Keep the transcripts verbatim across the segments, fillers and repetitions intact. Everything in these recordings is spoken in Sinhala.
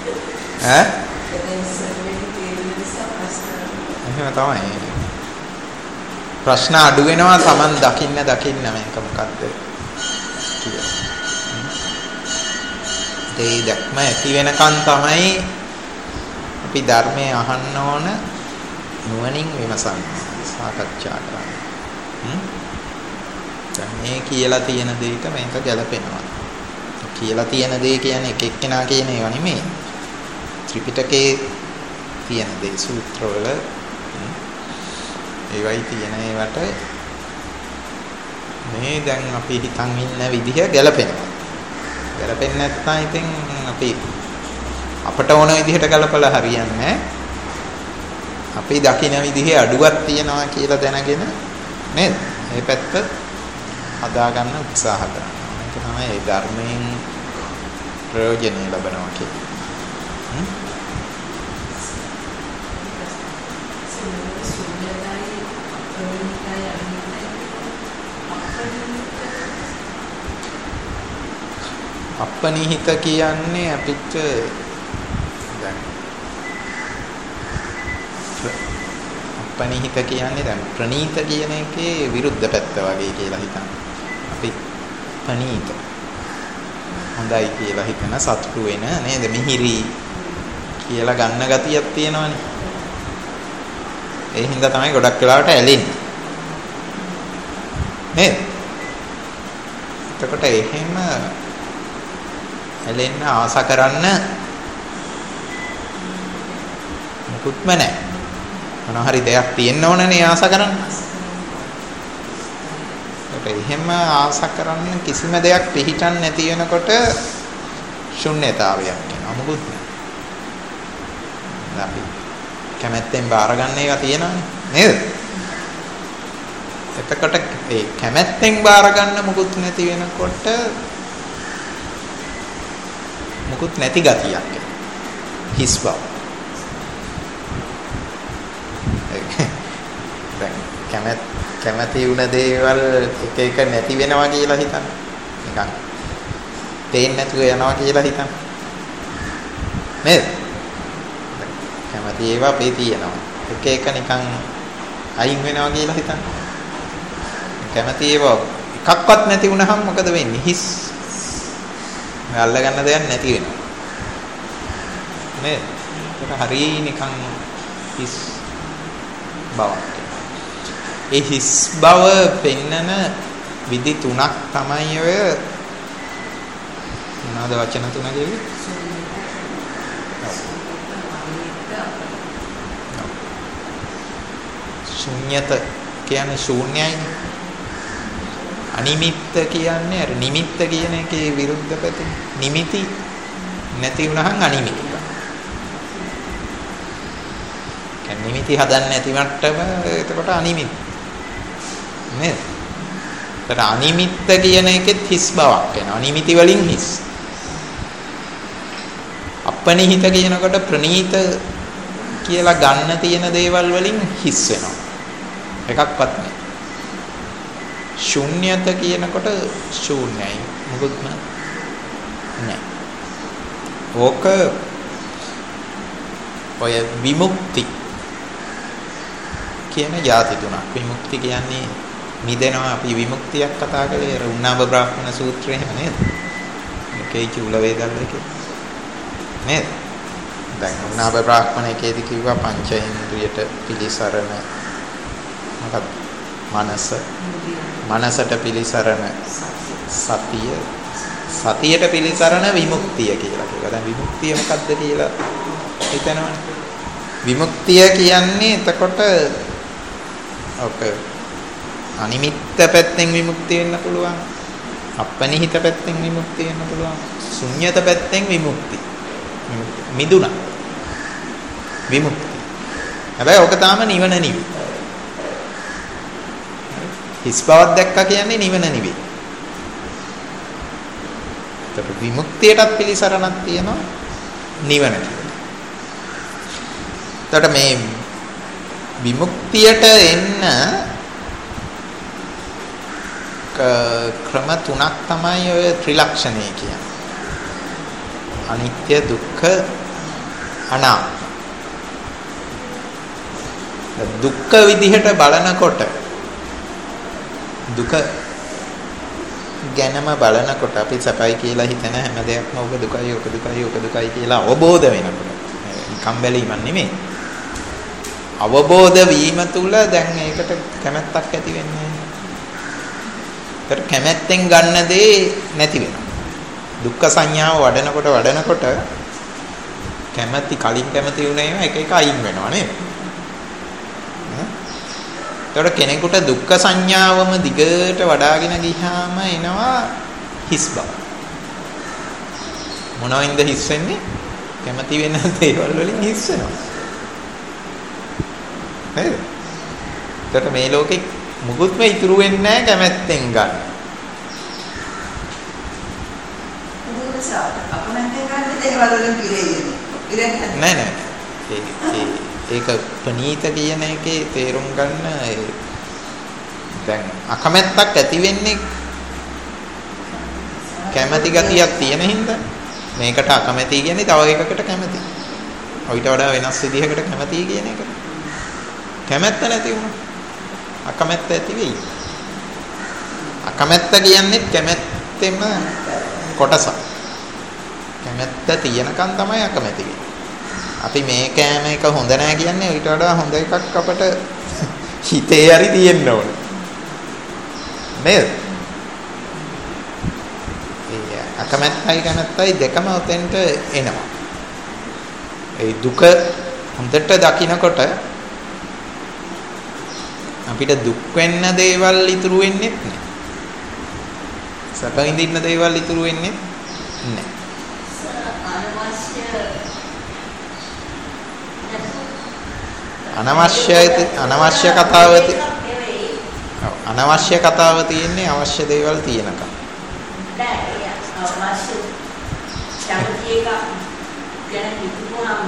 ඈ? එහෙම තමයි. ප්‍රශ්න අඩු වෙනවා Taman දකින්න දකින්න මේක මොකද්ද කියලා. ඒ දැක්ම ඇති වෙනකන් තමයි අපි ධර්මයේ අහන්න ඕන නුවණින් විමසන්න සාකච්ඡා කරන්න. දැන් මේ කියලා තියෙන දෙයට මේක ගැලපෙනවා. කියලා තියෙන දේ කියන්නේ එක එක්කෙනා කියන ඒවා නෙමෙයි. ත්‍රිපිටකයේ තියෙන දේ සූත්‍රවල ඒවයි තියෙන ඒවට මේ දැන් අපි හිතන් ඉන්න විදිහ ගැලපෙනවා. ගැලපෙන්නේ නැත්නම් ඉතින් අපි අපට ඕන විදිහට ගලපලා හරියන්නේ නැහැ. අපි දකින විදිහේ අඩුවක් තියනවා කියලා දැනගෙන නේද? මේ පැත්ත හදා ගන්න උත්සාහ කරනවා. ඒක තමයි ඒ ධර්මයෙන් ප්‍රයෝජනෙ ලබනවා කියන්නේ. අපනිහිත කියන්නේ අපිට දැන් අපනිහිත කියන්නේ දැන් ප්‍රනීත කියන එකේ විරුද්ධ පැත්ත වගේ කියලා හිතන්න. අපි ප්‍රනීත හොඳයි කියලා හිතන සතුටු වෙන නේද මිහිරි කියලා ගන්න ගතියක් තියෙනවනේ. ඒ හින්දා තමයි ගොඩක් වෙලාවට ඇලෙන්නේ. නේද? එතකොට එහෙම ඇලෙන්න ආස කරන්න මුකුත්ම නැහැ. මොනවා හරි දෙයක් තියෙන්න ඕනනේ ආස කරන්න. ඒකට එහෙම ආස කරන්න කිසිම දෙයක් පිළිටන් නැති වෙනකොට ශුන්‍යතාවයක් එනවා. මුකුත් නැහැ. අපි කැමැත්තෙන් බාර ගන්න ඒවා තියෙනවනේ නේද? එතකොට ඒ කැමැත්තෙන් බාර ගන්න මුකුත් නැති වෙනකොට මුකුත් නැති ගතියක් හිස් බව. දැන් කැමැත් කැමැති වුණ දේවල් එක එක නැති වෙනවා කියලා හිතන්න. නිකන් පේන්නේ නැතුව යනවා කියලා හිතන්න. නේද? කැමැති ඒවා පේ තියෙනවා. එක එක නිකන් අයින් වෙනවා කියලා හිතන්න. කැමැති ඒවා එකක්වත් නැති වුණාම මොකද වෙන්නේ? හිස් අල්ල ගන්න දෙයක් නැති වෙනවා නේද? ඒක හරිය නිකන් හිස් බවක්. ඒ හිස් බව පෙන්නන විදි තුනක් තමයි ඔය මොනවාද වචන තුන කියන්නේ? ශුන්‍යත කියන්නේ ශූන්‍යයි. අනිමිත්ත කියන්නේ අර නිමිත්ත කියන එකේ විරුද්ධ පැති. නිමිති නැති වුණහම අනිමිත්ත. කියන්නේ නිමිති හදන්න නැති මට්ටම එතකොට අනිමිත්ත. නේද? ඒතර අනිමිත්ත කියන එකෙත් හිස් බවක් එනවා. නිමිති වලින් හිස්. අපනිහිත කියනකොට ප්‍රනීත කියලා ගන්න තියෙන දේවල් වලින් හිස් වෙනවා. එකක්වත් නැහැ. ශුන්‍යත කියනකොට ශූන්‍යයි. මොකක්ම නැහැ. ඕක ඔය විමුක්ති කියන જાති තුනක්. විමුක්ති කියන්නේ මිදෙනවා. අපි විමුක්තියක් කතා කරේ අර උන්නාබ බ්‍රාහ්මණ සූත්‍රයේ නේද? මේකේ චූල වේදල්ල එකේ. නේද? දැන් උන්නාබ බ්‍රාහ්මණයකේදී කිව්වා පංචේන්ද්‍රියට පිළිසරණ මොකක්ද? මනස මනසට පිළිසරණ සතිය සතියට පිළිසරණ විමුක්තිය කියලා කිව්වා. දැන් විමුක්තිය මොකක්ද කියලා හිතනවනේ. විමුක්තිය කියන්නේ එතකොට ඔක අනිමිත්ත පැත්තෙන් විමුක්තිය වෙන්න පුළුවන්. අපනිහිත පැත්තෙන් විමුක්තිය වෙන්න පුළුවන්. ශුන්‍යත පැත්තෙන් විමුක්ති. මිදුණා. විමුක්ති. හැබැයි ඔක තාම නිවන නෙවෙයි. හිස් බවක් දැක්කා කියන්නේ නිවන නෙවෙයි. ඒත් විමුක්තියටත් පිළිසරණක් තියෙනවා නිවන කියලා. එතකොට මේ විමුක්තියට එන්න ක්‍රම තුනක් තමයි ඔය ත්‍රිලක්ෂණය කියන්නේ. අනිත්‍ය, දුක්ඛ, අනාත්ම. දුක්ඛ විදිහට බලනකොට දුක ගැනම බලනකොට අපි සැපයි කියලා හිතන හැම දෙයක්ම ඔබ දුකයි ඔක දුකයි ඔක දුකයි කියලා අවබෝධ වෙනකොට නිකම් බැලීමක් නෙමෙයි. අවබෝධ වීම තුල දැන් ඒකට කැමැත්තක් ඇති වෙන්නේ නැහැ. ඒකට කැමැත්තෙන් ගන්න දේ නැති වෙනවා. දුක්ඛ සංඥාව වඩනකොට වඩනකොට කැමැති කලින් කැමැති වුණ ඒවා එක එක අයින් වෙනවා නේද? ඒතකොට කෙනෙකුට දුක්ඛ සංඥාවම දිගට වඩාගෙන ගියාම එනවා හිස් බව. මොනවින්ද හිස් වෙන්නේ? කැමැති වෙන දේවල් වලින් හිස් වෙනවා. නේද? ඒකට මේ ලෝකෙ මුකුත්ම ඉතුරු වෙන්නේ නැහැ කැමැත්තෙන් ගන්න. අපමණෙන් ගන්න දේවල් වලින් පිරෙන්නේ. පිරෙන්නේ නෑ නෑ. ඒ ඒක ප්‍රනීත කියන එකේ තේරුම් ගන්න දැන් අකමැත්තක් ඇති වෙන්නේ කැමැති ගතියක් තියෙන හින්දා. මේකට අකමැති කියන්නේ තව එකකට කැමැති. ඔයිට වඩා වෙනස් විදිහකට කැමැති කියන එක. කැමැත්ත නැති වුණා. අකමැත්ත ඇති වෙයි. අකමැත්ත කියන්නේ කැමැත්තෙම කොටසක්. කැමැත්ත තියෙනකන් තමයි අකමැති වෙන්නේ. අපි මේ කෑම එක හොඳ නැහැ කියන්නේ ඊට වඩා හොඳ එකක් අපට හිතේ හරි තියෙන්න ඕනේ. නේද? ඒ අකමැත්තයි කැමැත්තයි දෙකම උතෙන්ට එනවා. ඒ දුක හොඳට දකිනකොට අපිට දුක් වෙන්න දේවල් ඉතුරු වෙන්නේ නැහැ. සැප විඳින්න දේවල් ඉතුරු වෙන්නේ නැහැ. අනවශ්‍ය අනවශ්‍ය කතාව අනවශ්‍ය කතාව තියෙන්නේ අවශ්‍ය දේවල් තියෙනකම්. නෑ අවශ්‍ය කැමති එක ගැන හිතුවාම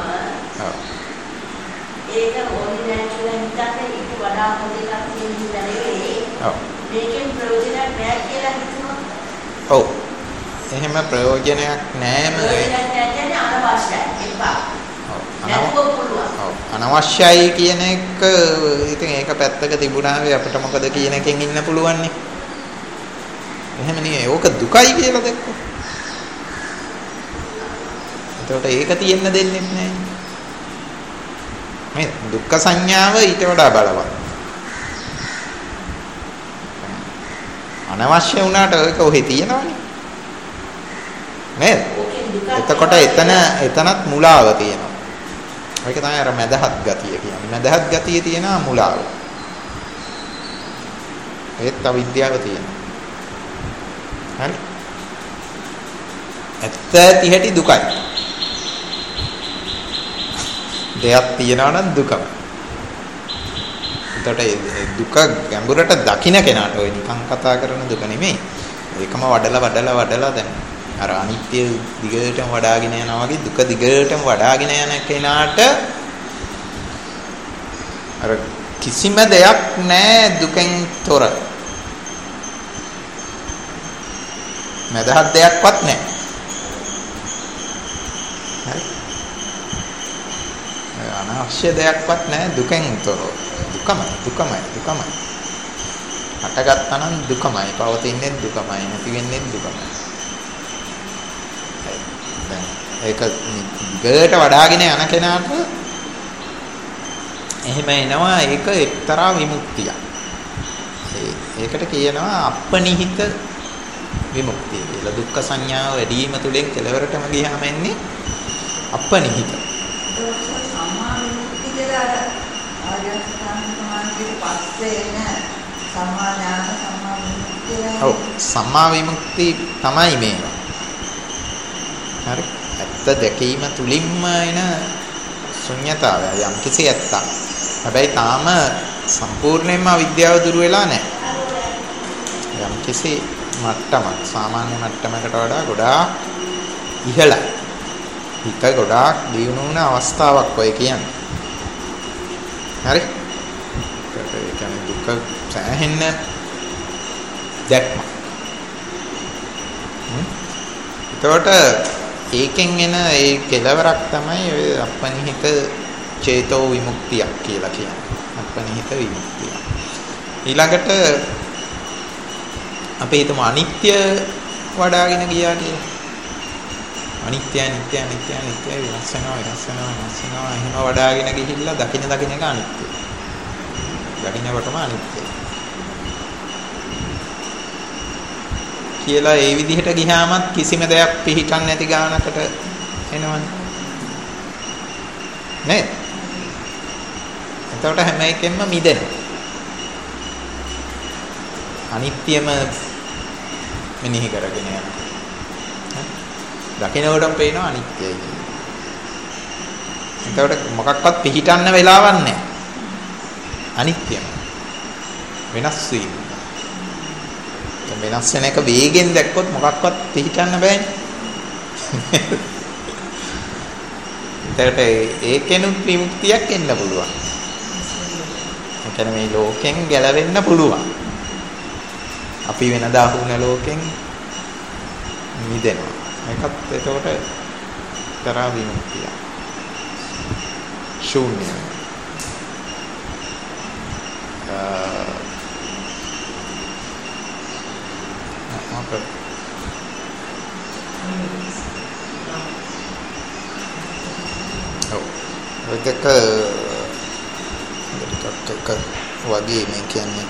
ඒක ඕනේ නැහැ කියලා හිතන්නේ ඊට වඩා හොඳ එකක් තියෙන නෙවෙයි. ඔව්. මේකෙන් ප්‍රයෝජනයක් නැහැ කියලා හිතුවා. ඔව්. එහෙම ප්‍රයෝජනයක් නැහැම ඒ අනවශ්‍යයි. එපා. අනවශ්‍යයි කියන එක ඉතින් ඒක පැත්තක තිබුණාවේ අපිට මොකද කියන එකෙන් ඉන්න පුළුවන් නේ. එහෙම නෙවෙයි. ඕක දුකයි කියලා දැක්කෝ. එතකොට ඒක තියෙන්න දෙන්නේ නැහැ. මේ දුක්ඛ සංඥාව ඊට වඩා බලවත්. අනවශ්‍ය වුණාට ඒක ඔහෙ තියෙනවනේ. නේද? එතකොට එතන එතනත් මුලාව තියෙනවා. ඒක තමයි අර මදහත් ගතිය කියන්නේ. මදහත් ගතිය තියෙනවා මුලාව. ඒත් අවිද්‍යාව තියෙනවා. හරි? ඇත්ත ඇති හැටි දුකයි. දෙයක් තියනවා නම් දුකයි. එතකොට දුක ගැඹුරට දකින්න කෙනාට ඔය නිකන් කතා කරන දුක නෙමෙයි. ඒකම වඩලා වඩලා වඩලා දැන් අර අනිත්‍ය දිගටම වඩාගෙන යනවා වගේ දුක දිගටම වඩාගෙන යන කෙනාට අර කිසිම දෙයක් නැහැ දුකෙන් තොර. මදහත් දෙයක්වත් නැහැ. හරි. අනවශ්‍ය දෙයක්වත් නැහැ දුකෙන් තොර. දුකමයි දුකමයි දුකමයි. හටගත්තා නම් දුකමයි, පවතින්නේ දුකමයි, නැති වෙන්නේ දුකමයි. ඒක ගේට වඩාගෙන යන කෙනාට එහෙම එනවා. ඒක එක්තරා විමුක්තියක්. ඒකට කියනවා අපනිහිත විමුක්තිය කියලා. දුක්ඛ සංඥාව වැඩි වීම තුළින් කෙලවරටම ගියාම එන්නේ අපනිහිත. සම්මා විමුක්තිය කියලා ආර්ය සම්මානයේ පස්සේ එන සම්මා ඥාන සම්මා විමුක්තිය. ඔව් සම්මා විමුක්තිය තමයි මේවා. හරි. ඇත්ත දැකීම තුලින්ම එන ශුන්‍යතාවය යම් කිසි ඇත්තක්. හැබැයි තාම සම්පූර්ණයෙන්ම අවිද්‍යාව දුරු වෙලා නැහැ. යම් කිසි මට්ටමක් සාමාන්‍ය මට්ටමකට වඩා ගොඩාක් ඉහළයි. හිත ගොඩාක් දියුණු වුණ අවස්ථාවක් ඔය කියන්නේ. හරි? ඒ කියන්නේ දුක සෑහෙන්න දැක්ම. එතකොට ඒකෙන් එන ඒ කෙලවරක් තමයි ඔය අපනිහිත චේතෝ විමුක්තියක් කියලා කියන්නේ. අපනිහිත විමුක්තිය. ඊළඟට අපි හිතමු අනිත්‍ය වඩාගෙන ගියා කියලා. අනිත්‍ය අනිත්‍ය අනිත්‍ය අනිත්‍ය විනාශ වෙනවා විනාශ වෙනවා විනාශ වෙනවා එහෙම වඩාගෙන ගිහිල්ලා දකින්න දකින්න එක අනිත්‍ය. දකින්නකොටම අනිත්‍ය. කියලා ඒ විදිහට ගියාමත් කිසිම දෙයක් පිළිටන් නැති ගානකට එනවනේ. නේද? එතකොට හැම එකෙන්ම මිදෙනවා. අනිත්‍යම මෙනෙහි කරගෙන යනවා. දකින්නකොටම පේනවා අනිත්‍යයි කියලා. එතකොට මොකක්වත් පිළිටන්න වෙලාවක් නැහැ. අනිත්‍යම. වෙනස් වීම. වෙනස් වෙන එක වේගෙන් දැක්කොත් මොකක්වත් පිළිටන්න බෑනේ. එතකොට ඒකෙනුත් විමුක්තියක් එන්න පුළුවන්. ඒ කියන්නේ මේ ලෝකෙන් ගැලවෙන්න පුළුවන්. අපි වෙනදා වුණ ලෝකෙන් මිදෙනවා. ඒකත් එතකොට කරා විමුක්තිය. ශූන්‍ය. අ ඔව් දෙක දෙකක් වගේ මේ කියන්නේ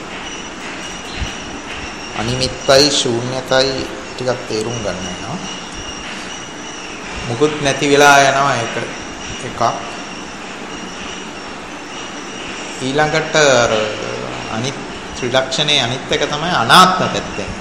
අනිමිත්තයි ශූන්‍යතයි ටිකක් තේරුම් ගන්න වෙනවා. මුකුත් නැති වෙලා යනවා ඒක එකක්. ඊළඟට අනිත් ත්‍රිලක්ෂණේ අනිත් එක තමයි අනාත්ම පැත්තෙන්.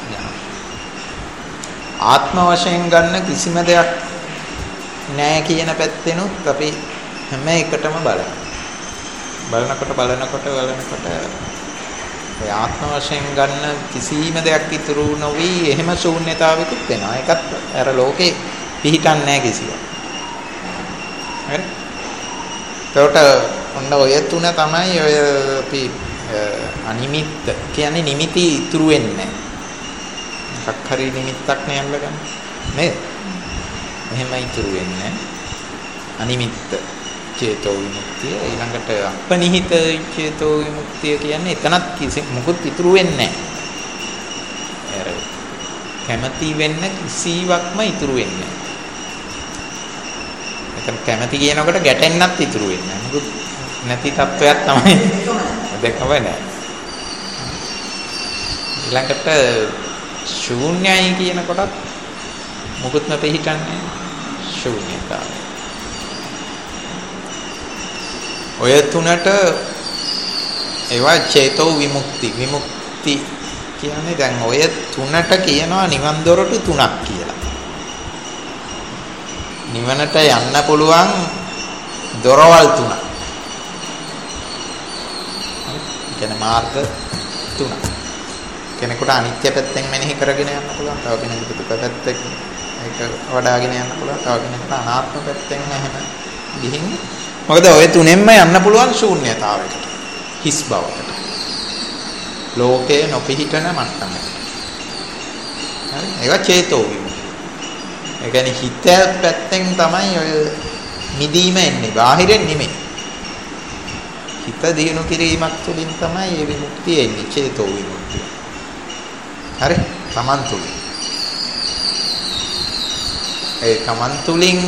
ආත්ම වශයෙන් ගන්න කිසිම දෙයක් නැහැ කියන පැත්තෙනුත් අපි හැම එකටම බලනවා. බලනකොට බලනකොට බලනකොට ඒ ආත්ම වශයෙන් ගන්න කිසිම දෙයක් ඉතුරු නොවි එහෙම ශූන්‍යතාවයකුත් වෙනවා. ඒකත් අර ලෝකේ පිහිටන්නේ නැහැ කිසිවක්. හරි? ඒකට ඔන්න ඔය තුන තමයි ඔය අපි අනිමිත්ත කියන්නේ නිමිති ඉතුරු වෙන්නේ නැහැ. එකක් හරි නිමිත්තක් නේ අල්ලගන්න. නේද? එහෙම ඉතුරු වෙන්නේ අනිමිත්ත චේතෝ විමුක්තිය. ඊළඟට අපනිහිත චේතෝ විමුක්තිය කියන්නේ එතනත් කිසි මොකුත් ඉතුරු වෙන්නේ නැහැ. අර කැමැති වෙන්න කිසිවක්ම ඉතුරු වෙන්නේ නැහැ. එතන කැමැති කියනකොට ගැටෙන්නත් ඉතුරු වෙන්නේ නැහැ. මොකුත් නැති තත්වයක් තමයි. දෙකම නැහැ. ඊළඟට ශූන්‍යයි කියනකොටත් මොකුත්ම පිළිහිටන්නේ ශූන්‍යතාවය. ඔය තුනට ඒවා චේතෝ විමුක්ති විමුක්ති කියන්නේ දැන් ඔය තුනට කියනවා නිවන් දොරටු තුනක් කියලා. නිවනට යන්න පුළුවන් දොරවල් තුනක්. ඒ කියන්නේ මාර්ග තුනක්. කෙනෙකුට අනිත්‍ය පැත්තෙන් මෙනෙහි කරගෙන යන්න පුළුවන්. තව කෙනෙකුට දුක පැත්තෙන් ඒක වඩාගෙන යන්න පුළුවන්. තව කෙනෙකුට අනාත්ම පැත්තෙන් එහෙම ගිහින් මොකද ඔය තුනෙන්ම යන්න පුළුවන් ශූන්‍යතාවයකට. හිස් බවකට. ලෝකේ නොපිහිටන මට්ටමකට. හරි? ඒක චේතෝ විමුක්තිය. ඒ කියන්නේ හිත පැත්තෙන් තමයි ඔය මිදීම එන්නේ. බාහිරින් නෙමෙයි. හිත දිනු කිරීමක් තුළින් තමයි මේ විමුක්තිය එන්නේ. චේතෝ විමුක්තිය. හරි? තමන් තුළින්. ඒ තමන් තුළින්ම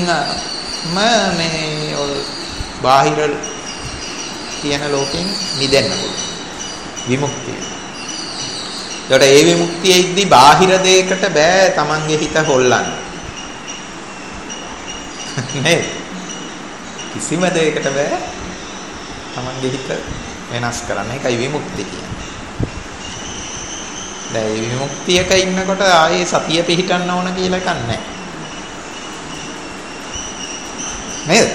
මේ බාහිර තියෙන ලෝකෙන් මිදෙන්න පුළුවන්. විමුක්තිය. ඒකට ඒ විමුක්තියෙද්දී බාහිර දෙයකට බෑ තමන්ගේ හිත හොල්ලන්න. නේ? කිසිම දෙයකට බෑ තමන්ගේ හිත වෙනස් කරන්න. ඒකයි විමුක්තිය කියන්නේ. දැන් මේ විමුක්තියක ඉන්නකොට ආයේ සතිය පිහිටන්න ඕන කියලා එකක් නැහැ. නේද?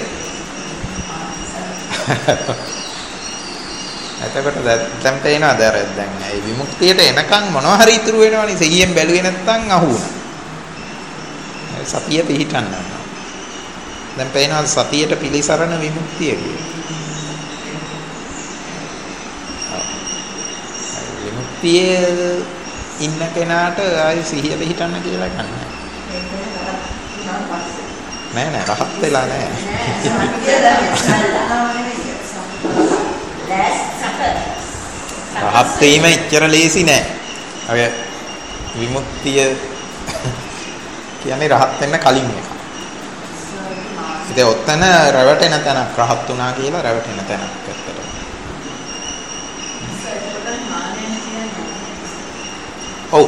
එතකොට දැන් තේනවා දැන් දැන් මේ විමුක්තියට එනකන් මොනවා හරි ඉතුරු වෙනවනේ. සිහියෙන් බැලුවේ නැත්නම් අහු වුණා. සතිය පිහිටන්න ඕන. දැන් පේනවා සතියට පිළිසරණ විමුක්තිය කියලා. විමුක්තියේ ඉන්න කෙනාට ආයි සිහිය පිහිටන්න කියලා එකක් නැහැ. නෑ නෑ රහත් වෙලා නෑ. රහත් වීම එච්චර ලේසි නෑ. අය විමුක්තිය කියන්නේ රහත් වෙන්න කලින් එක. ඉතින් ඔතන රැවටෙන තැනක් රහත් වුණා කියලා රැවටෙන තැනක් ඇත්තට. ඔව්.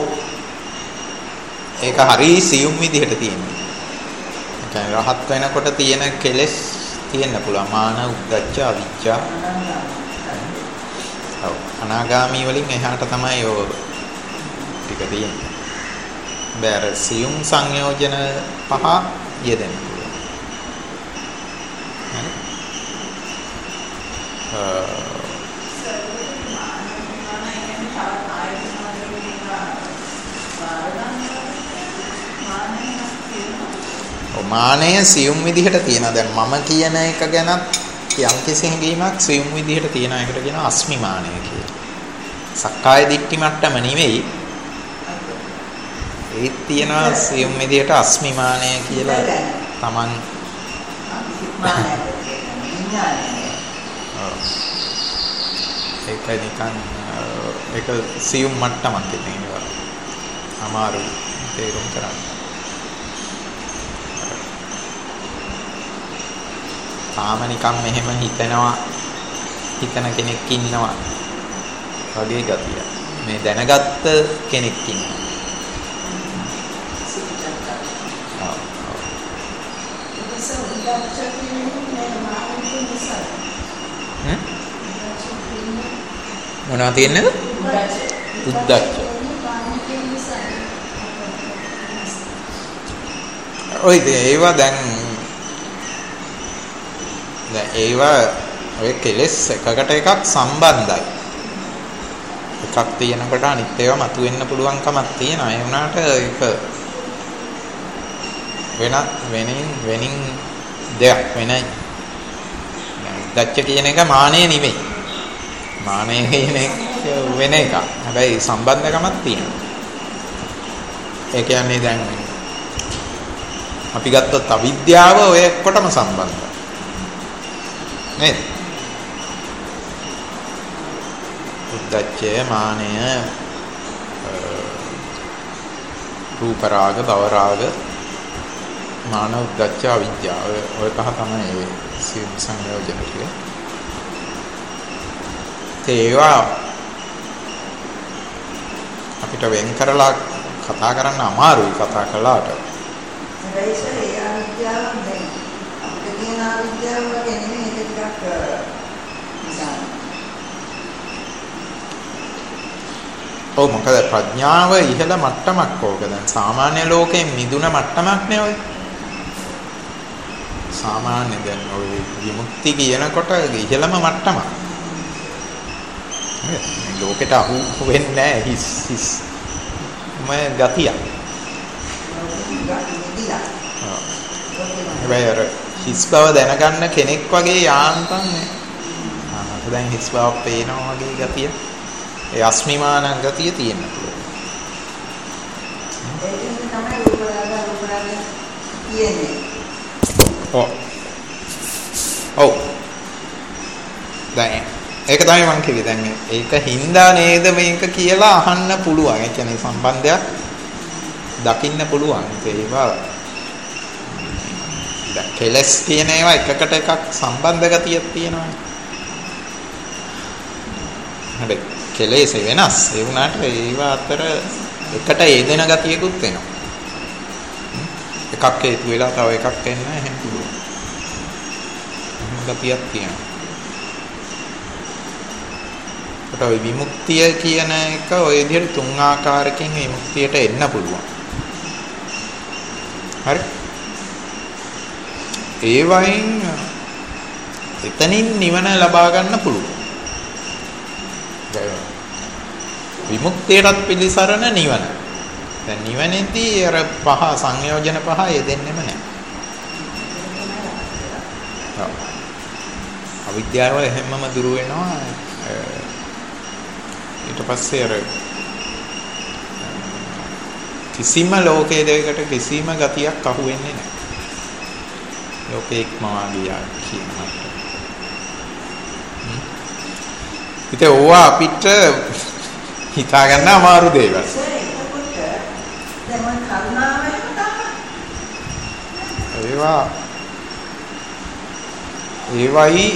ඒක හරි සියුම් විදිහට තියෙනවා. ඒ කියන්නේ රහත් වෙනකොට තියෙන කෙලෙස් තියෙන්න පුළුවන්. මාන, උද්ධච්ච, අවිජ්ජා. ඔව්. අනාගාමී වලින් එහාට තමයි ඔය ටික තියෙන්නේ. බෑර සියුම් සංයෝජන පහ යෙදෙන්න පුළුවන්. හරි. මානය සියුම් විදිහට තියෙනවා. දැන් මම කියන එක ගැනත් යම් කිසි හැඟීමක් සියුම් විදිහට තියෙන එකට කියනවා අස්මිමානය කියලා. සක්කාය දිට්ඨි මට්ටම නෙවෙයි. ඒත් තියෙනවා සියුම් විදිහට අස්මිමානය කියලා Taman ඒක නිකන් ඒක සියුම් මට්ටමක් කියනවා. අමාරු තේරුම් කරන්න. තාම නිකන් මෙහෙම හිතනවා හිතන කෙනෙක් ඉන්නවා වගේ ගතිය. මේ දැනගත්ත කෙනෙක් ඉන්නවා. ආ. හ්ම්? මොනවද තියෙන්නේද? උද්දච්ච. ඔය ඒවා දැන් දැන් ඒවා ඔය කෙලෙස් එකකට එකක් සම්බන්ධයි. එකක් තියෙනකොට අනිත් ඒවා මතුවෙන්න පුළුවන්කමක් තියෙනවා. ඒ වුණාට ඒක වෙනත් වෙනින් වෙනින් දෙයක් වෙනයි. උද්දච්ච කියන එක මානෙ නෙමෙයි. මානෙ කියන එක වෙන එකක්. හැබැයි සම්බන්ධකමක් තියෙනවා. ඒ කියන්නේ දැන් අපි ගත්තොත් අවිද්‍යාව ඔය එක්කටම සම්බන්ධයි. නේද? උද්දච්චය, මානය, රූප රාග, භව රාග, මාන, උද්දච්ච, අවිද්‍යාව ඔය පහ තමයි ඒ සියුම් සංයෝජන ටික. ඒවා අපිට වෙන් කරලා කතා කරන්න අමාරුයි කතා කළාට. ඒ අවිද්‍යාව නෙමෙයි. අපිට තියෙන අවිද්‍යාව වගේ නෙමෙයි. ඒක ටිකක් විසාර. ඔව් මොකද ප්‍රඥාව ඉහළ මට්ටමක් ඕක. දැන් සාමාන්‍ය ලෝකයෙන් මිදුණ මට්ටමක් නේ ඔය. සාමාන්‍ය දැන් ඔය විමුක්ති කියනකොට ඉහළම මට්ටමක්. මේ ලෝකෙට අහු වෙන්නේ නැහැ හිස් හිස්. මම ගතියක්. හැබැයි අර හිස් බව දැනගන්න කෙනෙක් වගේ යාන්තම් නේ. ආ දැන් හිස් බව පේනවා වගේ ගතිය. ඒ අස්මිමාන ගතිය තියෙන්න පුළුවන්. ඒකෙන් තමයි රූපරාග රූපරාග කියන්නේ. ඔව්. ඔව්. දැන් ඒක තමයි මම කිව්වේ. දැන් ඒක හින්දා නේද මේක කියලා අහන්න පුළුවන්. ඒ කියන්නේ සම්බන්ධයක් දකින්න පුළුවන්. ඒවා දැන් කෙලස් කියන ඒවා එකකට එකක් සම්බන්ධ ගතියක් තියෙනවා. හැබැයි කෙලෙස් වෙනස්. ඒ වුණාට ඒවා අතර එකට යෙදෙන ගතියකුත් වෙනවා. එකක් හේතු වෙලා තව එකක් එන්න එහෙම පුළුවන්. එහෙම ගතියක් තියෙනවා. ඒකට ওই විමුක්තිය කියන එක ওই විදිහට තුන් ආකාරකින් විමුක්තියට එන්න පුළුවන්. හරි? ඒ වයින් එතනින් නිවන ලබා ගන්න පුළුවන්. විමුක්තියටත් පිළිසරණ නිවන. දැන් නිවනේදී අර පහ සංයෝජන පහ යෙදෙන්නෙම නැහැ. ඔව්. අවිද්‍යාව හැමම දුරු වෙනවා. ඊට පස්සේ අර කිසිම ලෝකයේ දෙයකට කිසිම ගතියක් අහු වෙන්නේ නැහැ. ලෝකේ ඉක්මවා ගියා කියන මට්ටම. ඉතින් ඕවා අපිට හිතා ගන්න අමාරු දේවල්. ඒවා ඒවයි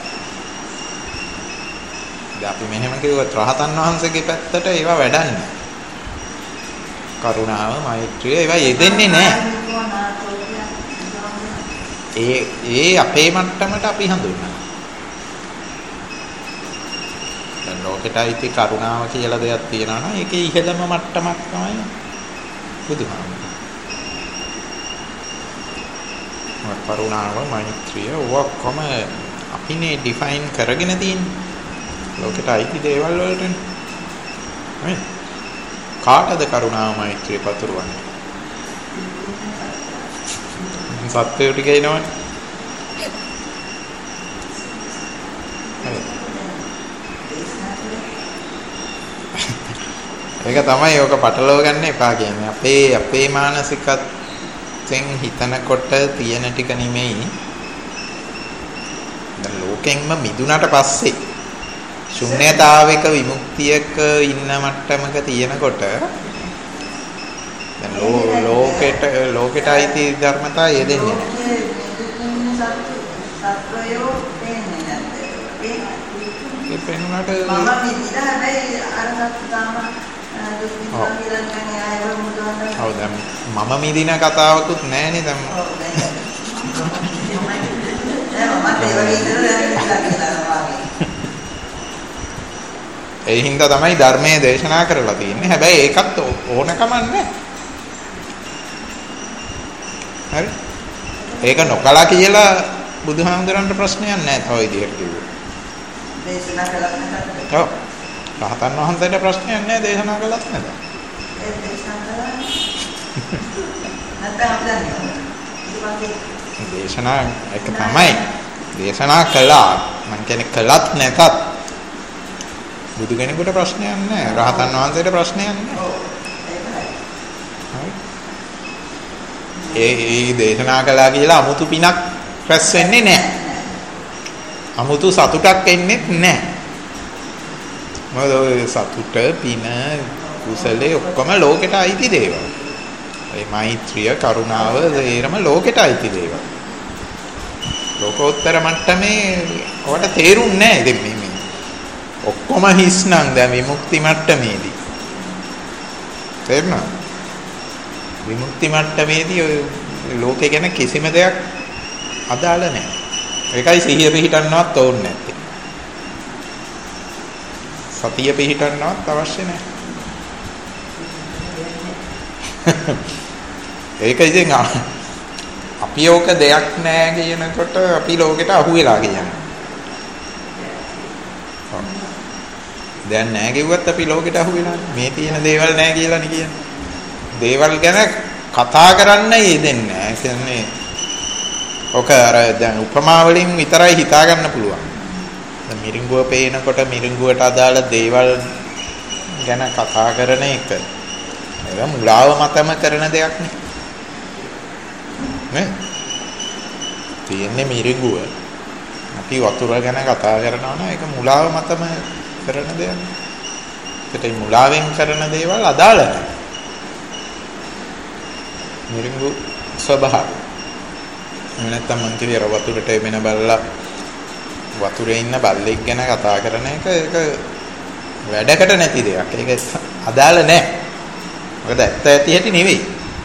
දැන් අපි මෙහෙම කිව්වොත් රහතන් වහන්සේගේ පැත්තට ඒවා වැඩන්නේ. කරුණාව, මෛත්‍රිය ඒවා යෙදෙන්නේ නැහැ. ඒ ඒ අපේ මට්ටමට අපි හඳුන්වනවා. දැන් ලෝකෙට අයිති කරුණාව කියලා දෙයක් තියෙනවා නම් ඒකේ ඉහළම මට්ටමක් තමයි බුදුහාමුදුරුවෝ. කරුණාව, මෛත්‍රිය ඔක්කොම අපිනේ ඩිෆයින් කරගෙන තියෙන්නේ. ලෝකෙට අයිති දේවල් වලටනේ. නේ? කාටද කරුණාව, මෛත්‍රිය පතුරවන්නේ? සත්‍යයට කියනවනේ. ඒක තමයි ඔක පටලව ගන්න එපා කියන්නේ. අපේ අපේ මානසිකත්වෙන් හිතනකොට තියෙන ටික නෙමෙයි. දැන් ලෝකෙන්ම මිදුණට පස්සේ ශුන්‍යතාවයක විමුක්තියක ඉන්න මට්ටමක තියෙනකොට දැන් ලෝකෙට ලෝකෙට අයිති ධර්මතා යෙදෙන්නේ නැහැ. සත්‍යයෝ දෙන්නේ නැහැ. ඒ පෙනුනට මම මිදිලා හැබැයි අර සත්‍යතාව ඔව් දැන් මම මිදින කතාවකුත් නැහැනේ දැන්. ඔව් දැන්. ඒ හින්දා තමයි ධර්මයේ දේශනා කරලා තියෙන්නේ. හැබැයි ඒකත් ඕනකම නැහැ. හරි. ඒක නොකලා කියලා බුදුහාමුදුරන්ට ප්‍රශ්නයක් නැහැ. තව විදිහට කිව්වොත්. දේශනා කළත් නැත්නම්. ඔව්. රහතන් වහන්සේට ප්‍රශ්නයක් නැහැ දේශනා කළත් නැත්නම්. ඒ දේශනා කළා. නැත්නම් අපිට දේශනා එක තමයි. දේශනා කළා. මං කියන්නේ කළත් නැතත් බුදු කෙනෙකුට ප්‍රශ්නයක් නැහැ. රහතන් වහන්සේට ප්‍රශ්නයක් නැහැ. ඒ ඒ දේශනා කළා කියලා 아무තු පිනක් රැස් වෙන්නේ නැහැ. 아무තු සතුටක් එන්නේ නැහැ. මොකද ඔය සතුට, පින, කුසලයේ ඔක්කොම ලෝකෙට අයිති දේවල්. ඒ මෛත්‍රිය, කරුණාව, ඒරම ලෝකෙට අයිති දේවල්. ලෝකෝත්තර මට්ටමේ ඔකට තේරුන්නේ නැහැ. ඉතින් මේ මේ ඔක්කොම හිස් නම් දැන් විමුක්ති මට්ටමේදී තේරුණා? විමුක්ති මට්ටමේදී ඔය ලෝකේ ගැන කිසිම දෙයක් අදාළ නැහැ. ඒකයි සිහිය පිහිටන්නවත් ඕනේ නැත්තේ. සතිය පිහිටන්නවත් අවශ්‍ය නැහැ. ඒක ඉතින් අපි ඕක දෙයක් නැහැ කියනකොට අපි ලෝකෙට අහු වෙලා කියන්නේ. දැන් නැහැ කිව්වත් අපි ලෝකෙට අහු වෙලා. මේ තියෙන දේවල් නැහැ කියලා නේ කියන්නේ. දේවල් ගැන කතා කරන්න යෙදෙන්නේ නැහැ. ඒ කියන්නේ ඔක අර දැන් උපමා වලින් විතරයි හිතා ගන්න පුළුවන්. දැන් මිරිඟුව පේනකොට මිරිඟුවට අදාළ දේවල් ගැන කතා කරන එක. ඒක මුලාව මතම කරන දෙයක් නේ. නේ? තියෙන්නේ මිරිඟුව. අපි වතුර ගැන කතා කරනවා නම් ඒක මුලාව මතම කරන දෙයක්. ඒකට මුලාවෙන් කරන දේවල් අදාළ නැහැ. මිරිඟු ස්වභාවය. නැත්නම් මං කිය වතුරට එමෙන බල්ලා වතුරේ ඉන්න බල්ලෙක් ගැන කතා කරන එක ඒක වැඩකට නැති දෙයක්. ඒක අදාළ නැහැ. මොකද ඇත්ත ඇති හැටි නෙවෙයි.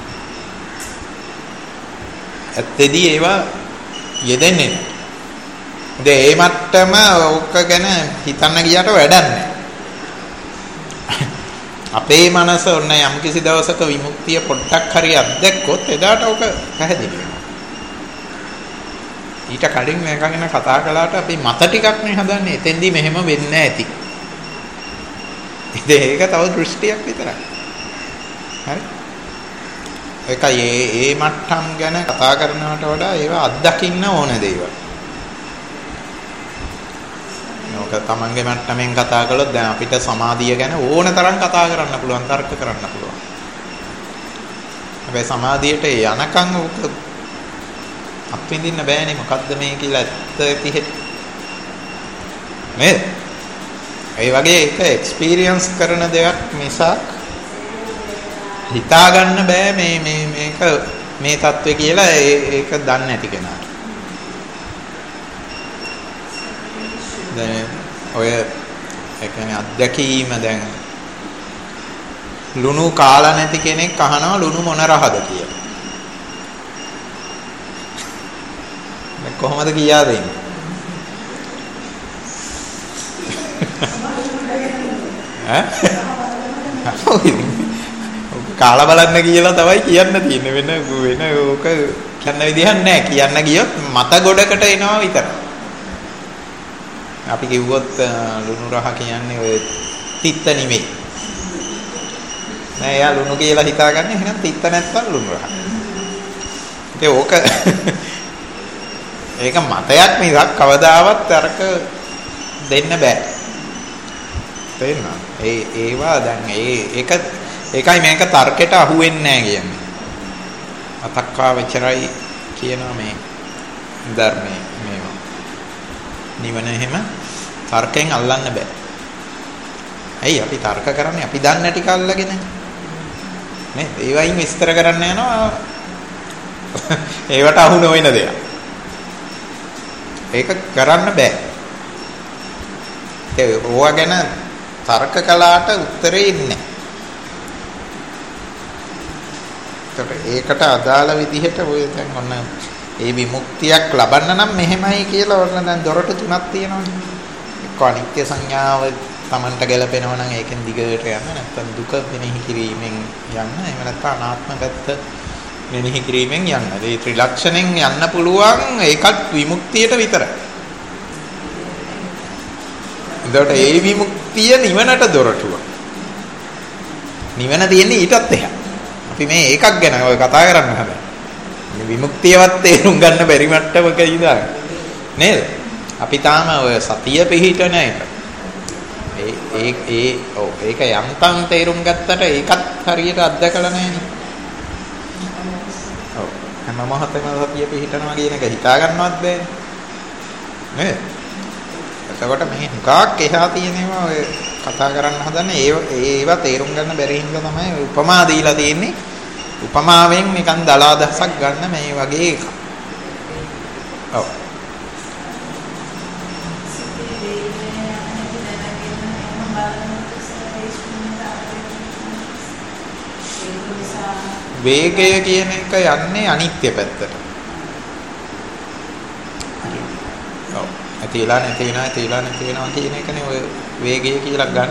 ඇත්තදී ඒවා යෙදෙන්නේ නැහැ. ඉතින් ඒ මට්ටම ඕක ගැන හිතන්න ගියට වැඩක් නැහැ. අපේ මනස ඔන්න යම් කිසි දවසක විමුක්තිය පොඩ්ඩක් හරි අත්දැක්කොත් එදාට ඕක පැහැදිලි වෙනවා. ඊට කලින් මේක ගැන කතා කළාට අපි මත ටිකක් නේ හදන්නේ. එතෙන්දී මෙහෙම වෙන්නේ නැති. ඉතින් ඒක තව දෘෂ්ටියක් විතරයි. හරි? ඒකයි ඒ ඒ මට්ටම් ගැන කතා කරනවට වඩා ඒවා අත්දකින්න ඕන දේවල්. ඔක තමන්ගේ මට්ටමින් කතා කළොත් දැන් අපිට සමාධිය ගැන ඕන තරම් කතා කරන්න පුළුවන්, තර්ක කරන්න පුළුවන්. හැබැයි සමාධියට යනකම් ඔක අත්විඳින්න බෑනේ මොකද්ද මේ කියලා ඇත්ත ඇති හැටි. නේද? ඒ වගේ එක එක්ස්පීරියන්ස් කරන දෙයක් මිසක් හිතා ගන්න බෑ මේ මේ මේක මේ தત્ත්වය කියලා ඒක දන්නේ නැති කෙනාට. දැන් ඔය ඒ කියන්නේ අත්දැකීම දැන් ලුණු කාලා නැති කෙනෙක් අහනවා ලුණු මොන රහද කියලා. දැන් කොහොමද කියා දෙන්නේ? ඈ? කාලා බලන්න කියලා තමයි කියන්න තියෙන්නේ වෙන වෙන ඕක කියන්න විදිහක් නැහැ. කියන්න ගියොත් මත ගොඩකට එනවා විතරයි. අපි කිව්වොත් ලුණු රහ කියන්නේ ඔය තිත්ත නෙමෙයි. නෑ යා ලුණු කියලා හිතාගන්නේ එහෙනම් තිත්ත නැත්තම් ලුණු රහ. ඒ ඕක ඒක මතයක් මිසක් කවදාවත් අරක දෙන්න බෑ. තේරෙනවද? ඒ ඒවා දැන් ඒ ඒක ඒකයි මේක තර්කයට අහු වෙන්නේ නැහැ කියන්නේ. අතක්කා වචරයි කියනවා මේ ධර්මයේ මේවා. නිවන එහෙම තර්කයෙන් අල්ලන්න බෑ. ඇයි අපි තර්ක කරන්නේ? අපි දන්න ටික අල්ලගෙන. නේ? ඒ වයින් විස්තර කරන්න යනවා. ඒවට අහු නොවන දෙයක්. ඒක කරන්න බෑ. ඒ ඕවා ගැන තර්ක කළාට උත්තරේ ඉන්නේ. ඒකට අදාළ විදිහට ඔය දැන් ඔන්න ඒ විමුක්තියක් ලබන්න නම් මෙහෙමයි කියලා ඔන්න දැන් දොරටු තුනක් තියෙනවානේ. එක්ක අනිත්‍ය සංඥාව Tamanට ගැලපෙනවා නම් ඒකෙන් දිගට යන්න, නැත්නම් දුක මෙනෙහි කිරීමෙන් යන්න, එහෙම නැත්නම් අනාත්ම පැත්ත මෙනෙහි කිරීමෙන් යන්න. මේ ත්‍රිලක්ෂණෙන් යන්න පුළුවන් ඒකත් විමුක්තියට විතරයි. එතකොට ඒ විමුක්තිය නිවනට දොරටුව. නිවන තියෙන්නේ ඊටත් එහා. අපි මේ ඒකක් ගැන ඔය කතා කරන්න හදන්නේ. මේ විමුක්තියවත් තේරුම් ගන්න බැරි මට්ටමක ඉඳන් නේද? අපි තාම ඔය සතිය පිහිටන එක. ඒ ඒ ඒ ඔව් ඒක යන්තම් තේරුම් ගත්තට ඒකත් හරියට අත්දකලා නැහැනේ. ඔව් හැම මොහොතේම සතිය පිහිටනවා කියන එක හිතා ගන්නවත් බෑනේ. නේද? එතකොට මේ හුඟක් එහා තියෙනවා ඔය කතා කරන්න හදන්නේ ඒ ඒවා තේරුම් ගන්න බැරි හින්දා තමයි උපමා දීලා තියෙන්නේ. උපමාවෙන් නිකන් දලාදහසක් ගන්න මේ වගේ එකක්. ඔව්. වේගය කියන එක යන්නේ අනිත්‍ය පැත්තට. ඔව්. ඇතිලා නැති වෙනවා ඇතිලා නැති වෙනවා කියන එකනේ ඔය වේගය කියලා ගන්න.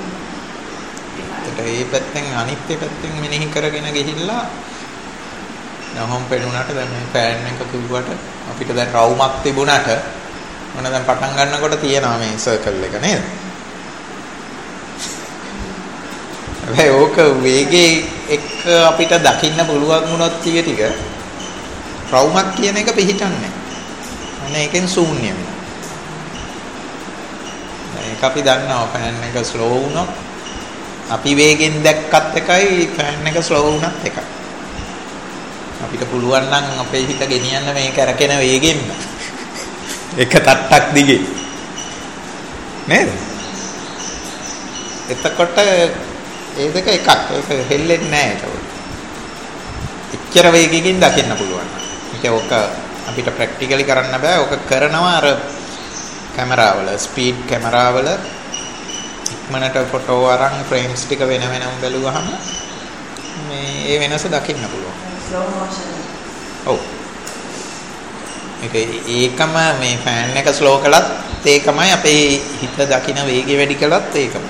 ඒකට ඒ පැත්තෙන් අනිත්‍ය පැත්තෙන් මෙනෙහි කරගෙන ගිහිල්ලා නහොම් පෙනුනට දැන් මේ ෆෑන් එක කිව්වට අපිට දැන් රවුමක් තිබුණාට මොන දැන් පටන් ගන්නකොට තියෙනවා මේ සර්කල් එක නේද? හැබැයි ඕක වේගයේ එක්ක අපිට දකින්න පුළුවන් වුණොත් ටික ටික රවුමක් කියන එක පිහිටන්නේ. අනේ ඒකෙන් ශූන්‍ය වෙනවා. ඒක අපි දන්නවා ෆෑන් එක ස්ලෝ වුණොත් අපි වේගෙන් දැක්කත් එකයි ෆෑන් එක ස්ලෝ වුණත් එකයි. අපිට පුළුවන් නම් අපේ හිත ගෙනියන්න මේ කරකින වේගෙන්න. එක තට්ටක් දිගේ. නේද? එතකොට ඒ දෙක එකක්. ඒක හෙල්ලෙන්නේ නැහැ ඒකට. එච්චර වේගයකින් දකින්න පුළුවන්. ඒක ඔක අපිට ප්‍රැක්ටිකලි කරන්න බෑ. ඔක කරනවා අර කැමරාවල ස්පීඩ් කැමරාවල ඉක්මනට ෆොටෝ අරන් ෆ්‍රේම්ස් ටික වෙන වෙනම බැලුවහම මේ ඒ වෙනස දකින්න පුළුවන්. Slow motion. ඔව්. ඒක ඒකම මේ ෆෑන් එක ස්ලෝ කළත් ඒකමයි අපේ හිත දකින්න වේගය වැඩි කළත් ඒකම.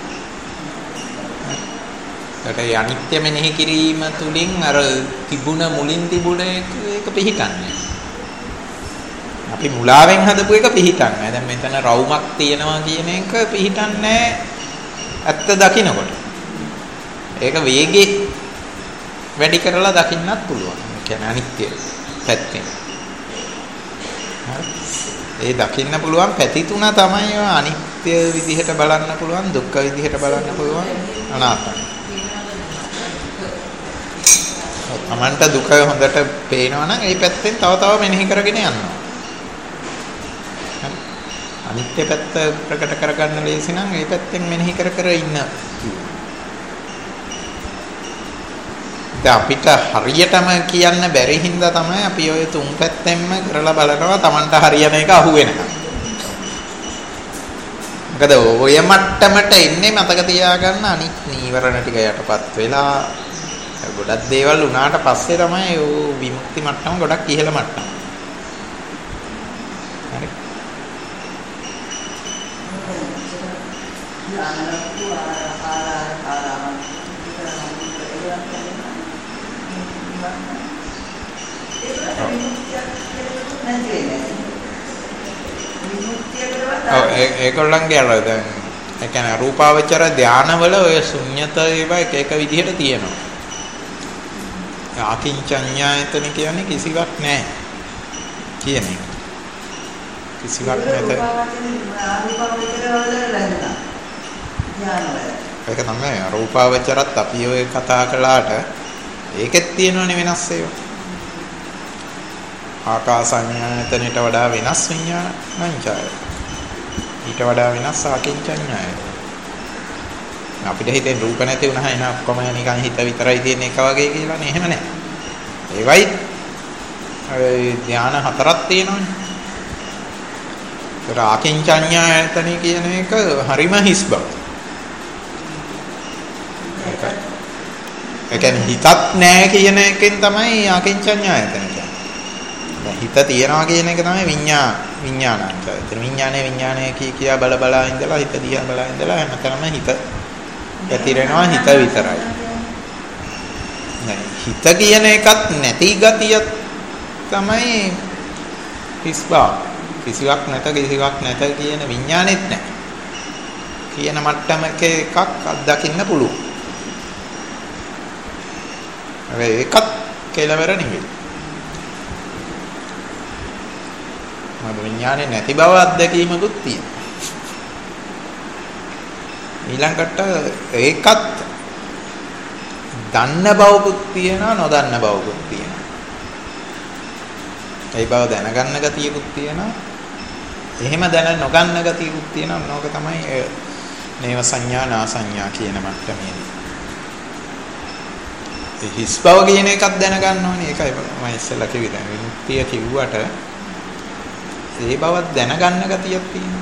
ඒකට අනිත්‍ය මෙනෙහි කිරීම තුලින් අර තිබුණ මුලින් තිබුණ ඒක පිහිටන්නේ. අපි මුලාවෙන් හදපු එක පිහිටන්නේ. දැන් මෙතන රවුමක් තියෙනවා කියන එක පිහිටන්නේ ඇත්ත දකින්නකොට. ඒක වේගෙ වැඩි කරලා දකින්නත් පුළුවන්. ඒ කියන්නේ අනිත්‍ය පැත්තෙන්. ඒ දකින්න පුළුවන් පැති තුන තමයි අනිත්‍ය විදිහට බලන්න පුළුවන්, දුක්ඛ විදිහට බලන්න පුළුවන්, අනාත්ම. තමන්ට දුක හොඳට පේනවා නම් ඒ පැත්තෙන් තව තව මෙනෙහි කරගෙන යනවා. අනිත්‍ය පැත්ත ප්‍රකට කරගන්න ලේසි නම් ඒ පැත්තෙන් මෙනෙහි කර කර ඉන්න. දැන් අපිට හරියටම කියන්න බැරි හින්දා තමයි අපි ඔය තුන් පැත්තෙන්ම කරලා බලනවා තමන්ට හරියන එක අහු වෙනවා. මොකද ඔය මට්ටමට එන්නේ මතක තියාගන්න අනිත් නීවරණ ටික යටපත් වෙලා ගොඩක් දේවල් උනාට පස්සේ තමයි ඔය විමුක්ති මට්ටම ගොඩක් ඉහළ මට්ටම. හරි. ඔව් ඒගොල්ලන්ගේ අර දැන් ඒ කියන්නේ රූපාවචර ධානවල ඔය ශුන්්‍යත ඒවා එක එක විදිහට තියෙනවා. ආකින්චඤ්ඤායතන කියන්නේ කිසිවක් නැහැ කියන එක. කිසිවක් නැත. ඒක තමයි රූපාවචරත් අපි ඔය කතා කළාට ඒකෙත් තියෙනවනේ වෙනස් ඒවා. ආකාසඤ්ඤායතනට වඩා වෙනස් විඤ්ඤාණංචය. ඊට වඩා වෙනස් ආකින්චඤ්ඤාය. අපිට හිතෙන් රූප නැති වුණා එන ඔක්කොම නිකන් හිත විතරයි තියෙන එක වගේ කියලා නේ. එහෙම නැහැ. ඒවයි ඒ ධාන හතරක් තියෙනවනේ. ඒතර ආකින්චඤ්ඤායතන කියන එක හරිම හිස් බව. ඒ කියන්නේ හිතත් නැහැ කියන එකෙන් තමයි ආකින්චඤ්ඤායතන කියන්නේ. දැන් හිත තියනවා කියන එක තමයි විඤ්ඤා විඤ්ඤාණංචය. ඒතර විඤ්ඤාණය විඤ්ඤාණය කිය කියා බල බලා ඉඳලා හිත දිහා බලා ඉඳලා හැමතැනම හිත පැතිරෙනවා හිත විතරයි. නෑ හිත කියන එකත් නැති ගතිය තමයි හිස්බව. කිසිවක් නැත කිසිවක් නැත කියන විඥානෙත් නැහැ. කියන මට්ටමක එකක් අත්දකින්න පුළුවන්. හැබැයි ඒකත් කෙලවර නෙවෙයි. මොකද විඥානේ නැති බව අත්දැකීමකුත් තියෙනවා. ඊළඟට ඒකත් දන්න බවකුත් තියෙනවා නොදන්න බවකුත් තියෙනවා. ඒ බව දැනගන්න ගතියකුත් තියෙනවා. එහෙම දැන නොගන්න ගතියකුත් තියෙනවා. නෝක තමයි නේව සංඥා නා සංඥා කියන මට්ටමේදී. ඒ හිස් බව කියන එකක් දැනගන්න ඕනේ. ඒකයි මම ඉස්සෙල්ලා කිව්වේ. දැන් විමුක්තිය කිව්වට ඒ බවත් දැනගන්න ගතියක් තියෙනවා.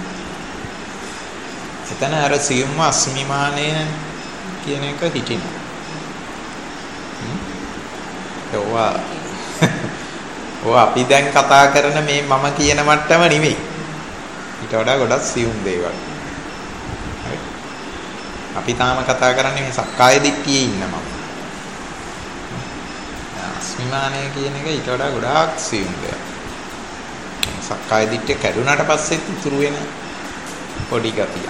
එතන අර සියුම්ම අස්මිමානය කියන එක හිටිනවා. ඒවා ඔය අපි දැන් කතා කරන මේ මම කියන මට්ටම නෙමෙයි. ඊට වඩා ගොඩක් සියුම් දේවල්. හරි. අපි තාම කතා කරන්නේ මේ සක්කාය දිට්ඨියේ ඉන්න මම. අස්මිමානය කියන එක ඊට වඩා ගොඩාක් සියුම් දෙයක්. සක්කාය දිට්ඨිය කැඩුනට පස්සේ ඉතුරු වෙන පොඩි ගතියක්.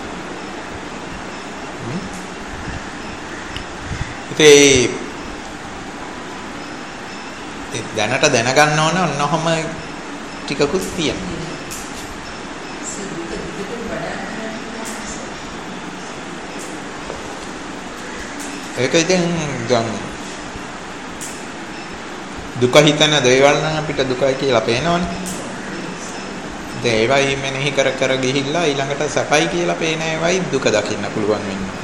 ඒ දැනට දැනගන්න ඕන ඔන්නෝම ටිකකුත් තියෙනවා. ඒක ඉතින් ගම් දුක හිතන දේවල් නම් අපිට දුකයි කියලා පේනවනේ. දැන් ඒවයි මෙනෙහි කර කර ගිහිල්ලා ඊළඟට සැපයි කියලා පේන ඒවයි දුක දකින්න පුළුවන් වෙන්නේ.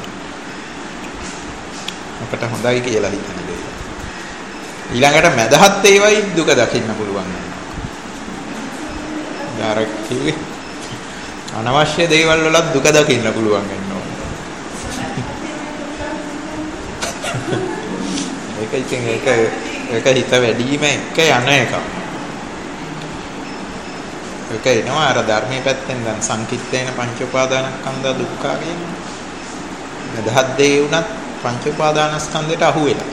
අපට හොඳයි කියලා හිතන දේ. ඊළඟට මදහත් ඒවයි දුක දකින්න පුළුවන් වෙනවා. ඩායරෙක්ට් කිව්වේ අනවශ්‍ය දේවල් වලත් දුක දකින්න පුළුවන් වෙනවා. ඒක ඉතින් ඒක ඒක හිත වැඩිම එක යන එක. ඒක එනවා අර ධර්මයේ පැත්තෙන් දැන් සංකිට්ඨේන පංච උපාදානස්කන්ධ දුක්ඛ කියන්නේ. මදහත් දේ උනත් පංච උපාදානස්කන්ධයට අහු වෙලා.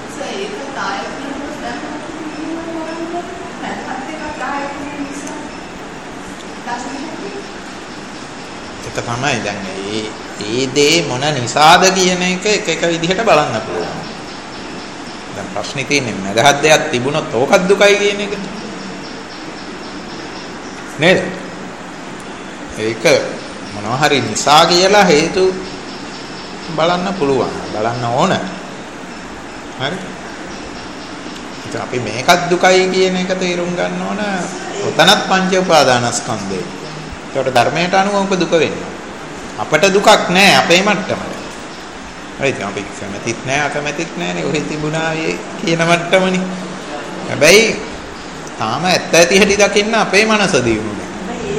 ඒක තමයි දැන් මේ ඒ දේ මොන නිසාද කියන එක එක එක විදිහට බලන්න පුළුවන්. දැන් ප්‍රශ්නේ තියෙන්නේ මදහත් දෙයක් තිබුණොත් ඕකත් දුකයි කියන එක. නේද? ඒක මොනවා හරි නිසා කියලා හේතු බලන්න පුළුවන්. බලන්න ඕන. හරි. ඉතින් අපි මේකත් දුකයි කියන එක තේරුම් ගන්න ඕන. ඔතනත් පංච උපාදානස්කන්ධය. ඒකට ධර්මයට අනුව ඔබ දුක වෙන්නේ. අපට දුකක් නැහැ අපේ මට්ටමට. හරිද? අපි කැමතිත් නැහැ අකමැතිත් නැහැනේ. ඔහෙ තිබුණා කියන මට්ටමනේ. හැබැයි තාම ඇත්ත ඇති හැටි දකින්න අපේ මනස දියුණු නැහැ.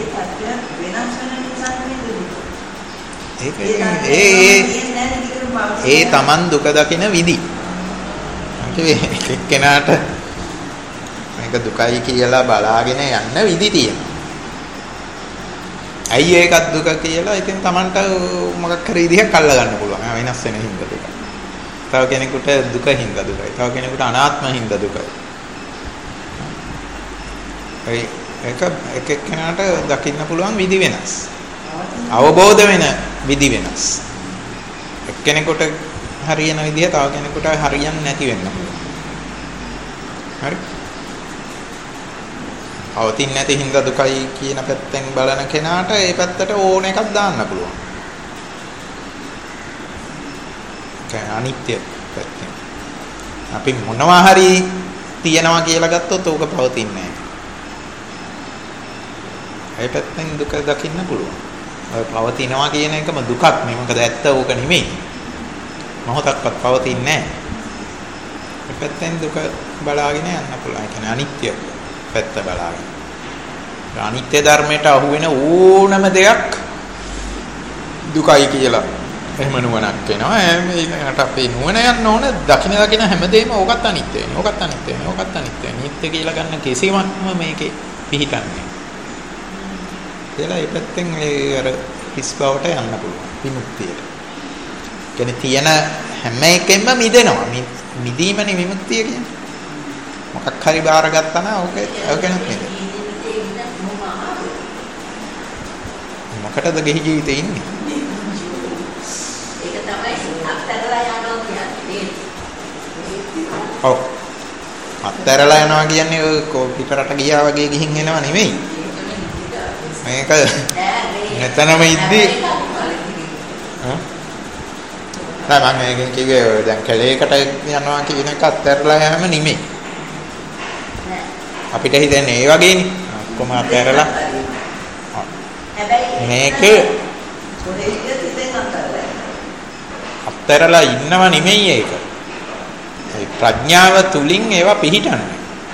ඒ ඒ ඒ Taman දුක දකින විදි. එක්කෙනාට මේක දුකයි කියලා බලාගෙන යන්න විදි තියෙනවා. ඇයි ඒකත් දුක කියලා ඉතින් Tamanට මොකක් හරි විදිහක් අල්ල ගන්න පුළුවන්. වෙනස් වෙන හින්දා දුක. තව කෙනෙකුට දුක හින්දා දුකයි. තව කෙනෙකුට අනාත්ම හින්දා දුකයි. ඒ එක එක එක්කෙනාට දකින්න පුළුවන් විදි වෙනස්. අවබෝධ වෙන විදි වෙනස්. එක්කෙනෙකුට හරියන විදිහ තව කෙනෙකුට හරියන්නේ නැති වෙන්න පුළුවන්. හරි? අවතින් නැති හින්දා දුකයි කියන පැත්තෙන් බලන කෙනාට ඒ පැත්තට ඕන එකක් දාන්න පුළුවන්. ඒ අනිත්‍ය පැත්තෙන්. අපි මොනවා හරි තියනවා කියලා ගත්තොත් ඕක පවතින්නේ නැහැ. ඒ පැත්තෙන් දුක දකින්න පුළුවන්. ඔය පවතිනවා කියන එකම දුකක් නෙමෙයි. මොකද ඇත්ත ඕක නෙමෙයි. මොහොතක්වත් පවතින්නේ නැහැ. ඒ පැත්තෙන් දුක බලාගෙන යන්න පුළුවන්. ඒ කියන්නේ අනිත්‍ය පැත්ත බලාගෙන. අනිත්‍ය ධර්මයට අහු වෙන ඕනම දෙයක් දුකයි කියලා එහෙම නුවණක් වෙනවා. මේකට අපේ නුවණ යන්න ඕන දකින දකින හැමදේම ඕකත් අනිත්‍ය වෙනවා. ඕකත් අනිත්‍ය වෙනවා. ඕකත් අනිත්‍ය වෙනවා. නිත්‍ය කියලා ගන්න කිසිමක්ම මේකේ පිහිටන්නේ. කියලා ඒ පැත්තෙන් ඒ අර හිස් බවට යන්න පුළුවන්. විමුක්තියට. කියන්නේ තියෙන හැම එකෙම මිදෙනවා. මිදීමනේ විමුක්තිය කියන්නේ. මොකක් හරි බාරගත්තා නම් ඕක ඕකෙනත් නේද? මොකටද ගෙහි ජීවිතේ ඉන්නේ? ඒක තමයි අත්තරලා යනවා කියන්නේ. ඔව්. අත්තරලා යනවා කියන්නේ ඔය පිටරට ගියා වගේ ගිහින් එනවා නෙමෙයි. මේක නැතනම ඉද්දි හා නෑ මම මේකෙන් කිව්වේ දැන් කැලේකට යනවා කියන එක අත්තරලා යෑම නෙමෙයි. අපිට හිතන්නේ ඒ වගේනේ. කොහොම අත්තරලා මේක අත්තරලා ඉන්නව නෙමෙයි ඒක. ඒ ප්‍රඥාව තුලින් ඒවා පිහිටන්නේ.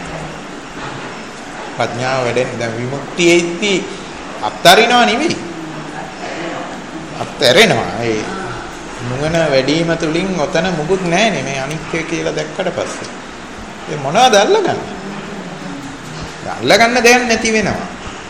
ප්‍රඥාව වැඩෙන දැන් විමුක්තියේදී අත්තරිනව නෙමෙයි. අත්තරෙනවා. ඒ නුවණ වැඩිම තුලින් ඔතන මුකුත් නැහැනේ මේ අනිත්‍ය කියලා දැක්කට පස්සේ. ඒ මොනවද අල්ලගන්නේ? අල්ලගන්න දෙයක් නැති වෙනවා.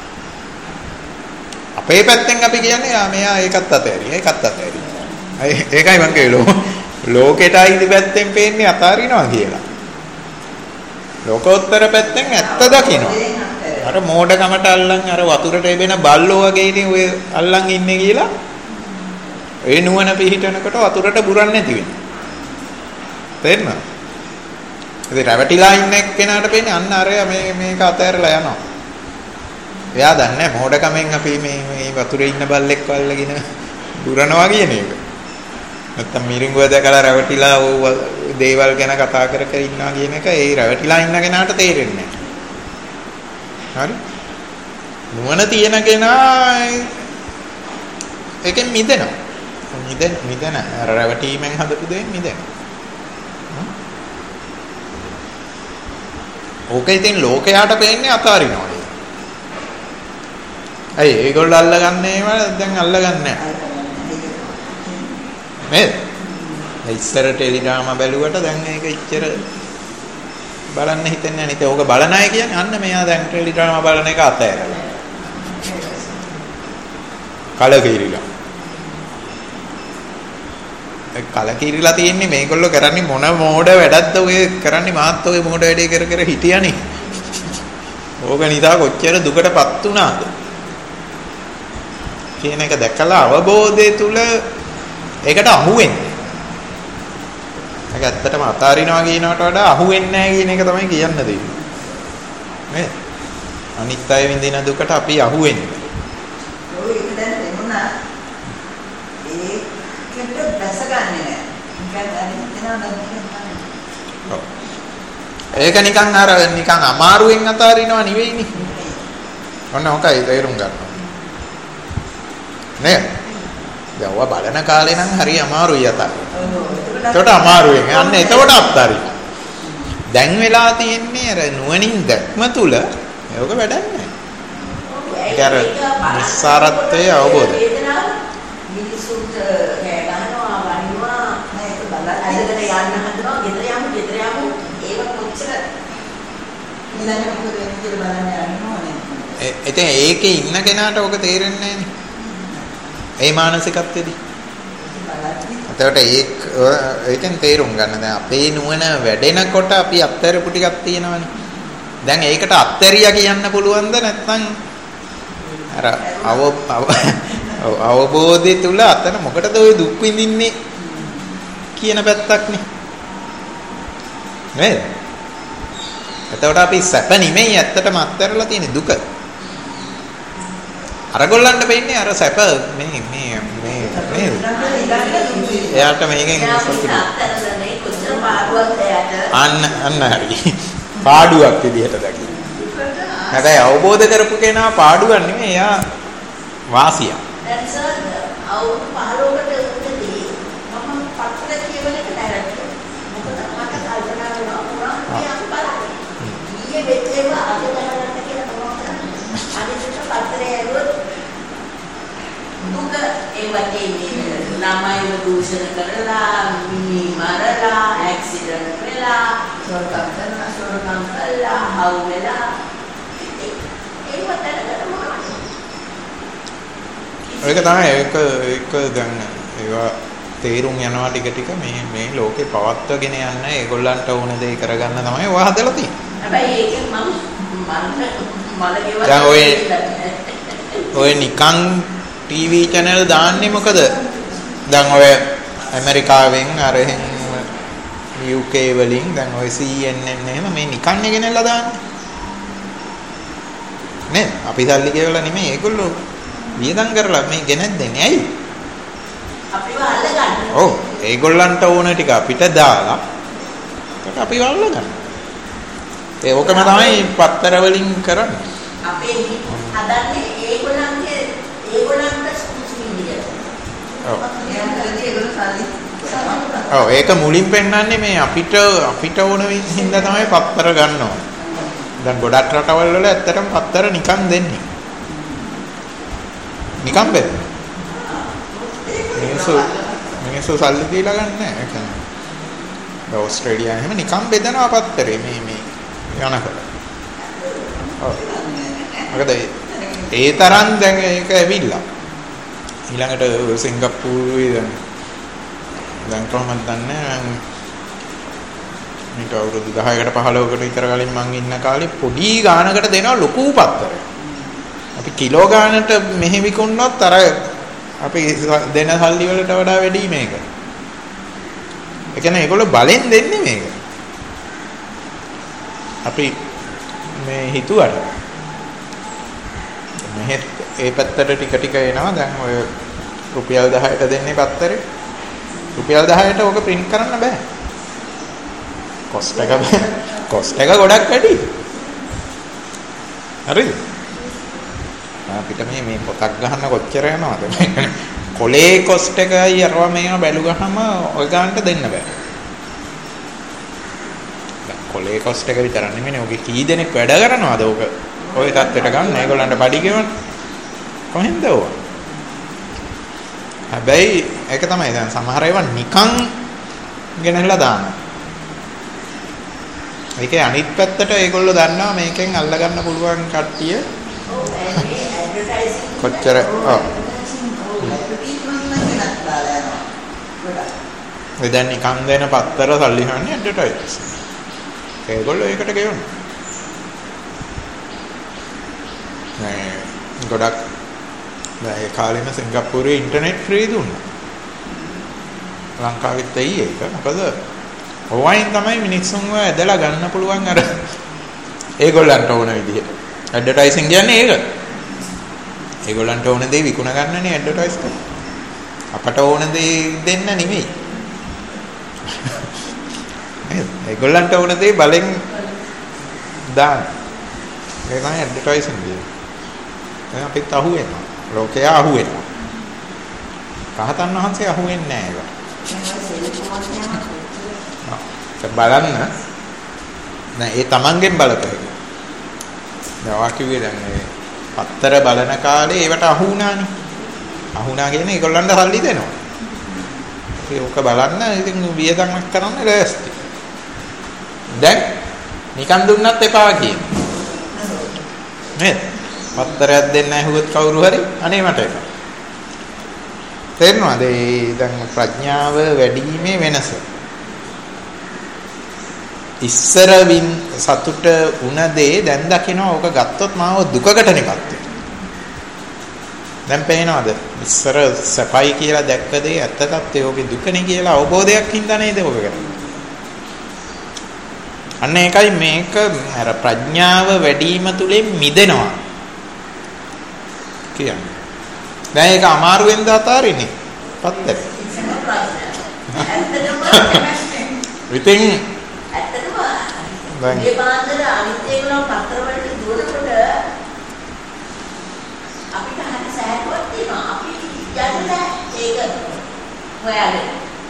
අපේ පැත්තෙන් අපි කියන්නේ ආ මෙයා ඒකත් අතෑරි. ඒකත් අතෑරි. ඒකයි මං කියලෝ. ලෝකෙට අයිති පැත්තෙන් පේන්නේ අතාරිනවා කියලා. ලෝකෝත්තර පැත්තෙන් ඇත්ත දකිනවා. අර මෝඩකමට අල්ලන් අර වතුරට එබෙන බල්ලෝ වගේ ඉතින් ඔය අල්ලන් ඉන්නේ කියලා ඒ නුවණ පිහිටනකොට වතුරට බුරන්නේ නැති වෙනවා. තේරෙනවද? ඉතින් රැවටිලා ඉන්න එක්කෙනාට පේන්නේ අන්න අරයා මේ මේක අතෑරලා යනවා. එයා දන්නේ මෝඩකමෙන් අපි මේ මේ වතුරේ ඉන්න බල්ලෙක් වල්ලගෙන බුරනවා කියන එක. නැත්තම් මිරිඟුව දැකලා රැවටිලා දේවල් ගැන කතා කර කර ඉන්නවා කියන එක ඒ රැවටිලා ඉන්න කෙනාට තේරෙන්නේ නැහැ. හරි? නුවණ තියෙන කෙනා ඒකෙන් මිදෙනවා. මිදෙන මිදෙන රැවටීමෙන් හදපු දෙයෙන් මිදෙනවා. ඕකේ ඉතින් ලෝකයට පේන්නේ අතාරිනවා. අය ඒගොල්ලෝ අල්ලගන්නේ ඒවා දැන් අල්ලගන්නේ නැහැ. නේද? ඉස්සර ටෙලිග්‍රාම බැලුවට දැන් ඒක ඉච්චර බලන්න හිතෙන්නේ නැහැ. ඕක බලන අය කියන්නේ අන්න මෙයා දැන් ටෙලිග්‍රාම බලන එක අතෑරලා. කලකිරිලා. ඒ කලකිරිලා තියෙන්නේ මේගොල්ලෝ කරන්නේ මොන මෝඩ වැඩක්ද ඔය කරන්නේ මාත් ඔය මෝඩ වැඩේ කර කර හිටියානේ. ඕක නිසා කොච්චර දුකටපත් වුණාද? කියන එක දැකලා අවබෝධය තුල ඒකට අහු වෙන්නේ. ඒක ඇත්තටම අතාරිනවා කියනකට වඩා අහු වෙන්නේ නැහැ කියන එක තමයි කියන්න දෙන්නේ. නේද? අනිත්‍ය විඳින දුකට අපි අහු වෙන්නේ. ඔය ඒක දැන් එමුණා. ඒකට දැසගන්නේ නැහැ. නිකන් අනිත් වෙනවා නම් ඒක නිකන් අර නිකන් අමාරුවෙන් අතාරිනව නෙවෙයිනේ. ඔන්න ඔකයි තේරුම් ගන්න. නේද? දැන් ඔය බලන කාලේ නම් හරි අමාරුයි අතාරින්න. ඒකට අමාරුවෙන් යන්න එතකොට අත්හරින්න. දැන් වෙලා තියෙන්නේ අර නුවණින් දැක්ම තුල ඒක වැඩක් නැහැ. ඒක අර නිස්සාරත්වයේ අවබෝධය. මිනිසුන්ට නෑ ගන්නවා වනිනවා නේද බලන්න අදගෙන යන්න හදනවා ගෙදර යමු ගෙදර යමු ඒක කොච්චර ඊළඟට මොකද වෙන්නේ කියලා බලන්න යන්න ඕනේ. එතෙන් ඒකේ ඉන්න කෙනාට ඔක තේරෙන්නේ නැහනේ. ඒ මානසිකත්වෙදී. එතකොට ඒක ඒකෙන් තේරුම් ගන්න දැන් අපේ නුවණ වැඩෙනකොට අපි අත්හැරපු ටිකක් තියෙනවනේ. දැන් ඒකට අත්හැරියා කියන්න පුළුවන්ද නැත්නම් අර අව අවබෝධය තුල අතන මොකටද ඔය දුක් විඳින්නේ කියන පැත්තක් නේ නේද? එතකොට අපි සැප නෙමෙයි ඇත්තටම අත්හැරලා තියෙන දුක. අරගොල්ලන්ට වෙන්නේ අර සැප මේ මේ මේ මේ එයාට මේකෙන් අන්න අන්න හරි පාඩුවක් විදිහට දකින්න. හැබැයි අවබෝධ කරපු කෙනා පාඩුවක් නෙමෙයි එයා වාසියක්. දැන් සර් අවුරුදු පහළොවකට උදේදී මම පත්‍ර කියවල එක දැරගත්තා. මොකද මට කල්පනා වුණා පුරා මේ අපි බලන්නේ. ඊයේ වෙච්චේම අද දැනගන්න කියලා තමයි කරන්නේ. අනිත් පත්‍රය ඇරුවොත් දුක ඒ වගේ මේ ළමයිව දූෂණ කරලා මිනි මරලා ඇක්සිඩන්ට් වෙලා සොරකම් කරලා සොරකම් කළා හවු වෙලා ඒක දැනගන්න මොනවද? ඒක තමයි ඒක ඒක දැන් ඒවා තේරුම් යනවා ටික ටික මේ මේ ලෝකේ පවත්වගෙන යන්න ඒගොල්ලන්ට ඕන දේ කරගන්න තමයි ඔය හදලා තියෙන්නේ. හැබැයි ඒකෙන් මම මම මලකේවත් දැන් ඔය ඔය නිකන් ටීවී channel දාන්නේ මොකද? දැන් ඔය ඇමරිකාවෙන් අර එහෙන් යූ කේ වලින් දැන් ඔය සී එන් එන් එහෙම මේ නිකන් ගෙනල්ලා දාන්නේ. නේ අපි සල්ලි ගෙවලා නෙමෙයි ඒගොල්ලෝ වියදම් කරලා මේ ගෙනත් දෙන්නේ. ඇයි? අපිව අල්ලගන්න. ඔව් ඒගොල්ලන්ට ඕන ටික අපිට දාලා ඒක අපිව අල්ලගන්න. ඒ ඔකම තමයි පත්තර වලින් කරන්නේ. අපේ හදන්නේ ඒගොල්ලන්ගේ ඒගොල්ලන්ට සුසු විදියට. ඔව්. ඒගොල්ලෝ සල්ලි ඔව් ඒක මුලින් පෙන්නන්නේ මේ අපිට අපිට ඕන හින්දා තමයි පත්තර ගන්නවා. දැන් ගොඩක් රටවල් වල ඇත්තටම පත්තර නිකන් දෙන්නේ. නිකන් බෙද. මිනිස්සු මිනිස්සු සල්ලි දීලා ගන්න නැහැ. ඒ කියන්නේ ඕස්ට්‍රේලියාවේ එහෙම නිකන් බෙදනවා පත්තරේ මේ මේ යනකොට. ඔව්. මොකද ඒ තරම් දැන් ඒක ඇවිල්ලා. ඊළඟට සිංගප්පූරුවේ දැන් දැන් කොහොමද දන්නේ මේක අවුරුදු දහයකට පහළොවකට විතර කලින් මං ඉන්න කාලේ පොඩි ගානකට දෙනවා ලොකු පත්තර. අපි කිලෝ ගානට මෙහෙ විකුණනොත් අර අපි දෙන සල්ලි වලට වඩා වැඩි මේක. ඒ කියන්නේ ඒගොල්ලෝ බලෙන් දෙන්නේ මේක. අපි මේ හිතුවට මෙහෙ ඒ පැත්තට ටික ටික එනවා. දැන් ඔය රුපියල් දහයට දෙන්නේ පත්තරේ. රුපියල් දහයට ඕක print කරන්න බෑ. කොස්ට් එක කොස්ට් එක ගොඩක් වැඩි. හරිද? අපිට මේ මේ පොතක් ගන්න කොච්චර යනවද? කොලේ කොස්ට් එකයි අරවා මේවා බැලු ගහම ඔය ගන්නට දෙන්න බෑ. දැන් කොලේ කොස්ට් එක විතර නෙමෙයි ඔගේ කී දෙනෙක් වැඩ කරනවද ඕක? ඔය තත්ත්වයට ගන්න ඒගොල්ලන්ට බඩි ගෙවන්න. කොහෙන්ද ඕවා? හැබැයි ඒක තමයි දැන් සමහර ඒවා නිකන් ගෙනහැලා දානවා. ඒකේ අනිත් පැත්තට ඒගොල්ලෝ දන්නවා මේකෙන් අල්ල ගන්න පුළුවන් කට්ටිය කොච්චර ඔව් ඒ දැන් නිකන් දෙන පත්තර සල්ලි හන්නේ ඇඩ්වර්ටයිස්. ඒගොල්ලෝ ඒකට ගෙවනවා. නෑ ගොඩක් දැන් ඒ කාලේම සිංගප්පූරුවේ ඉන්ටර්නෙට් ෆ්‍රී දුන්නා. ලංකාවෙත් ඇයි ඒක? මොකද ඔවයින් තමයි මිනිස්සුන්ව ඇදලා ගන්න පුළුවන් අර ඒගොල්ලන්ට ඕන විදිහට. ඇඩ්වර්ටයිසින් කියන්නේ ඒක. ඒගොල්ලන්ට ඕන දේ විකුණ ගන්නනේ ඇඩ්වර්ටයිස් කරන්නේ. අපට ඕන දේ දෙන්න නෙමෙයි. නේද? ඒගොල්ලන්ට ඕන දේ බලෙන් දාන්න. මේ තමයි ඇඩ්වර්ටයිසින් කියන්නේ. දැන් අපිත් අහුවෙනවා. ලෝකයා අහුවෙනවා. රහතන් වහන්සේ අහුවෙන්නේ නැහැ ඒක. බලන්න නෑ ඒ තමන්ගෙන් බලපෑක. දැන් ඔයා කිව්වේ දැන් මේ පත්තර බලන කාලේ ඒවට අහු වුණානේ. අහු වුණා කියන්නේ ඒගොල්ලන්ට සල්ලි දෙනවා. ඒක බලන්න ඉතින් වියදමක් කරන්න ලෑස්ති. දැන් නිකන් දුන්නත් එපා කියනවා. නේද? පත්තරයක් දෙන්න ඇහුවොත් කවුරු හරි අනේ මට එක. තේරෙනවද? ඒ දැන් ප්‍රඥාව වැඩිීමේ වෙනස. ඉස්සර වින් සතුට උන දේ දැන් දකිනවා. ඕක ගත්තොත් මාව දුකකටනේ පත් වෙන්නේ. දැන් පේනවද? ඉස්සර සපයි කියලා දැක්ක දේ ඇත්ත තත්ත්වය ඕකේ දුකනේ කියලා අවබෝධයක් හින්දා නේද ඕක කරන්නේ. අන්න ඒකයි මේක අර ප්‍රඥාව වැඩිම තුලින් මිදෙනවා කියන්නේ. දැන් ඒක අමාරුවෙන්ද අතාරින්නේ? පත්තර. ඉතින් ඇත්තටම මේ බාන්දර අනිත් ඒගොල්ලෝ පත්තර වලට දුවනකොට අපිට හරි සෑහලුවක් තියෙනවා. අපි යන්න ඒක හොයාගෙන.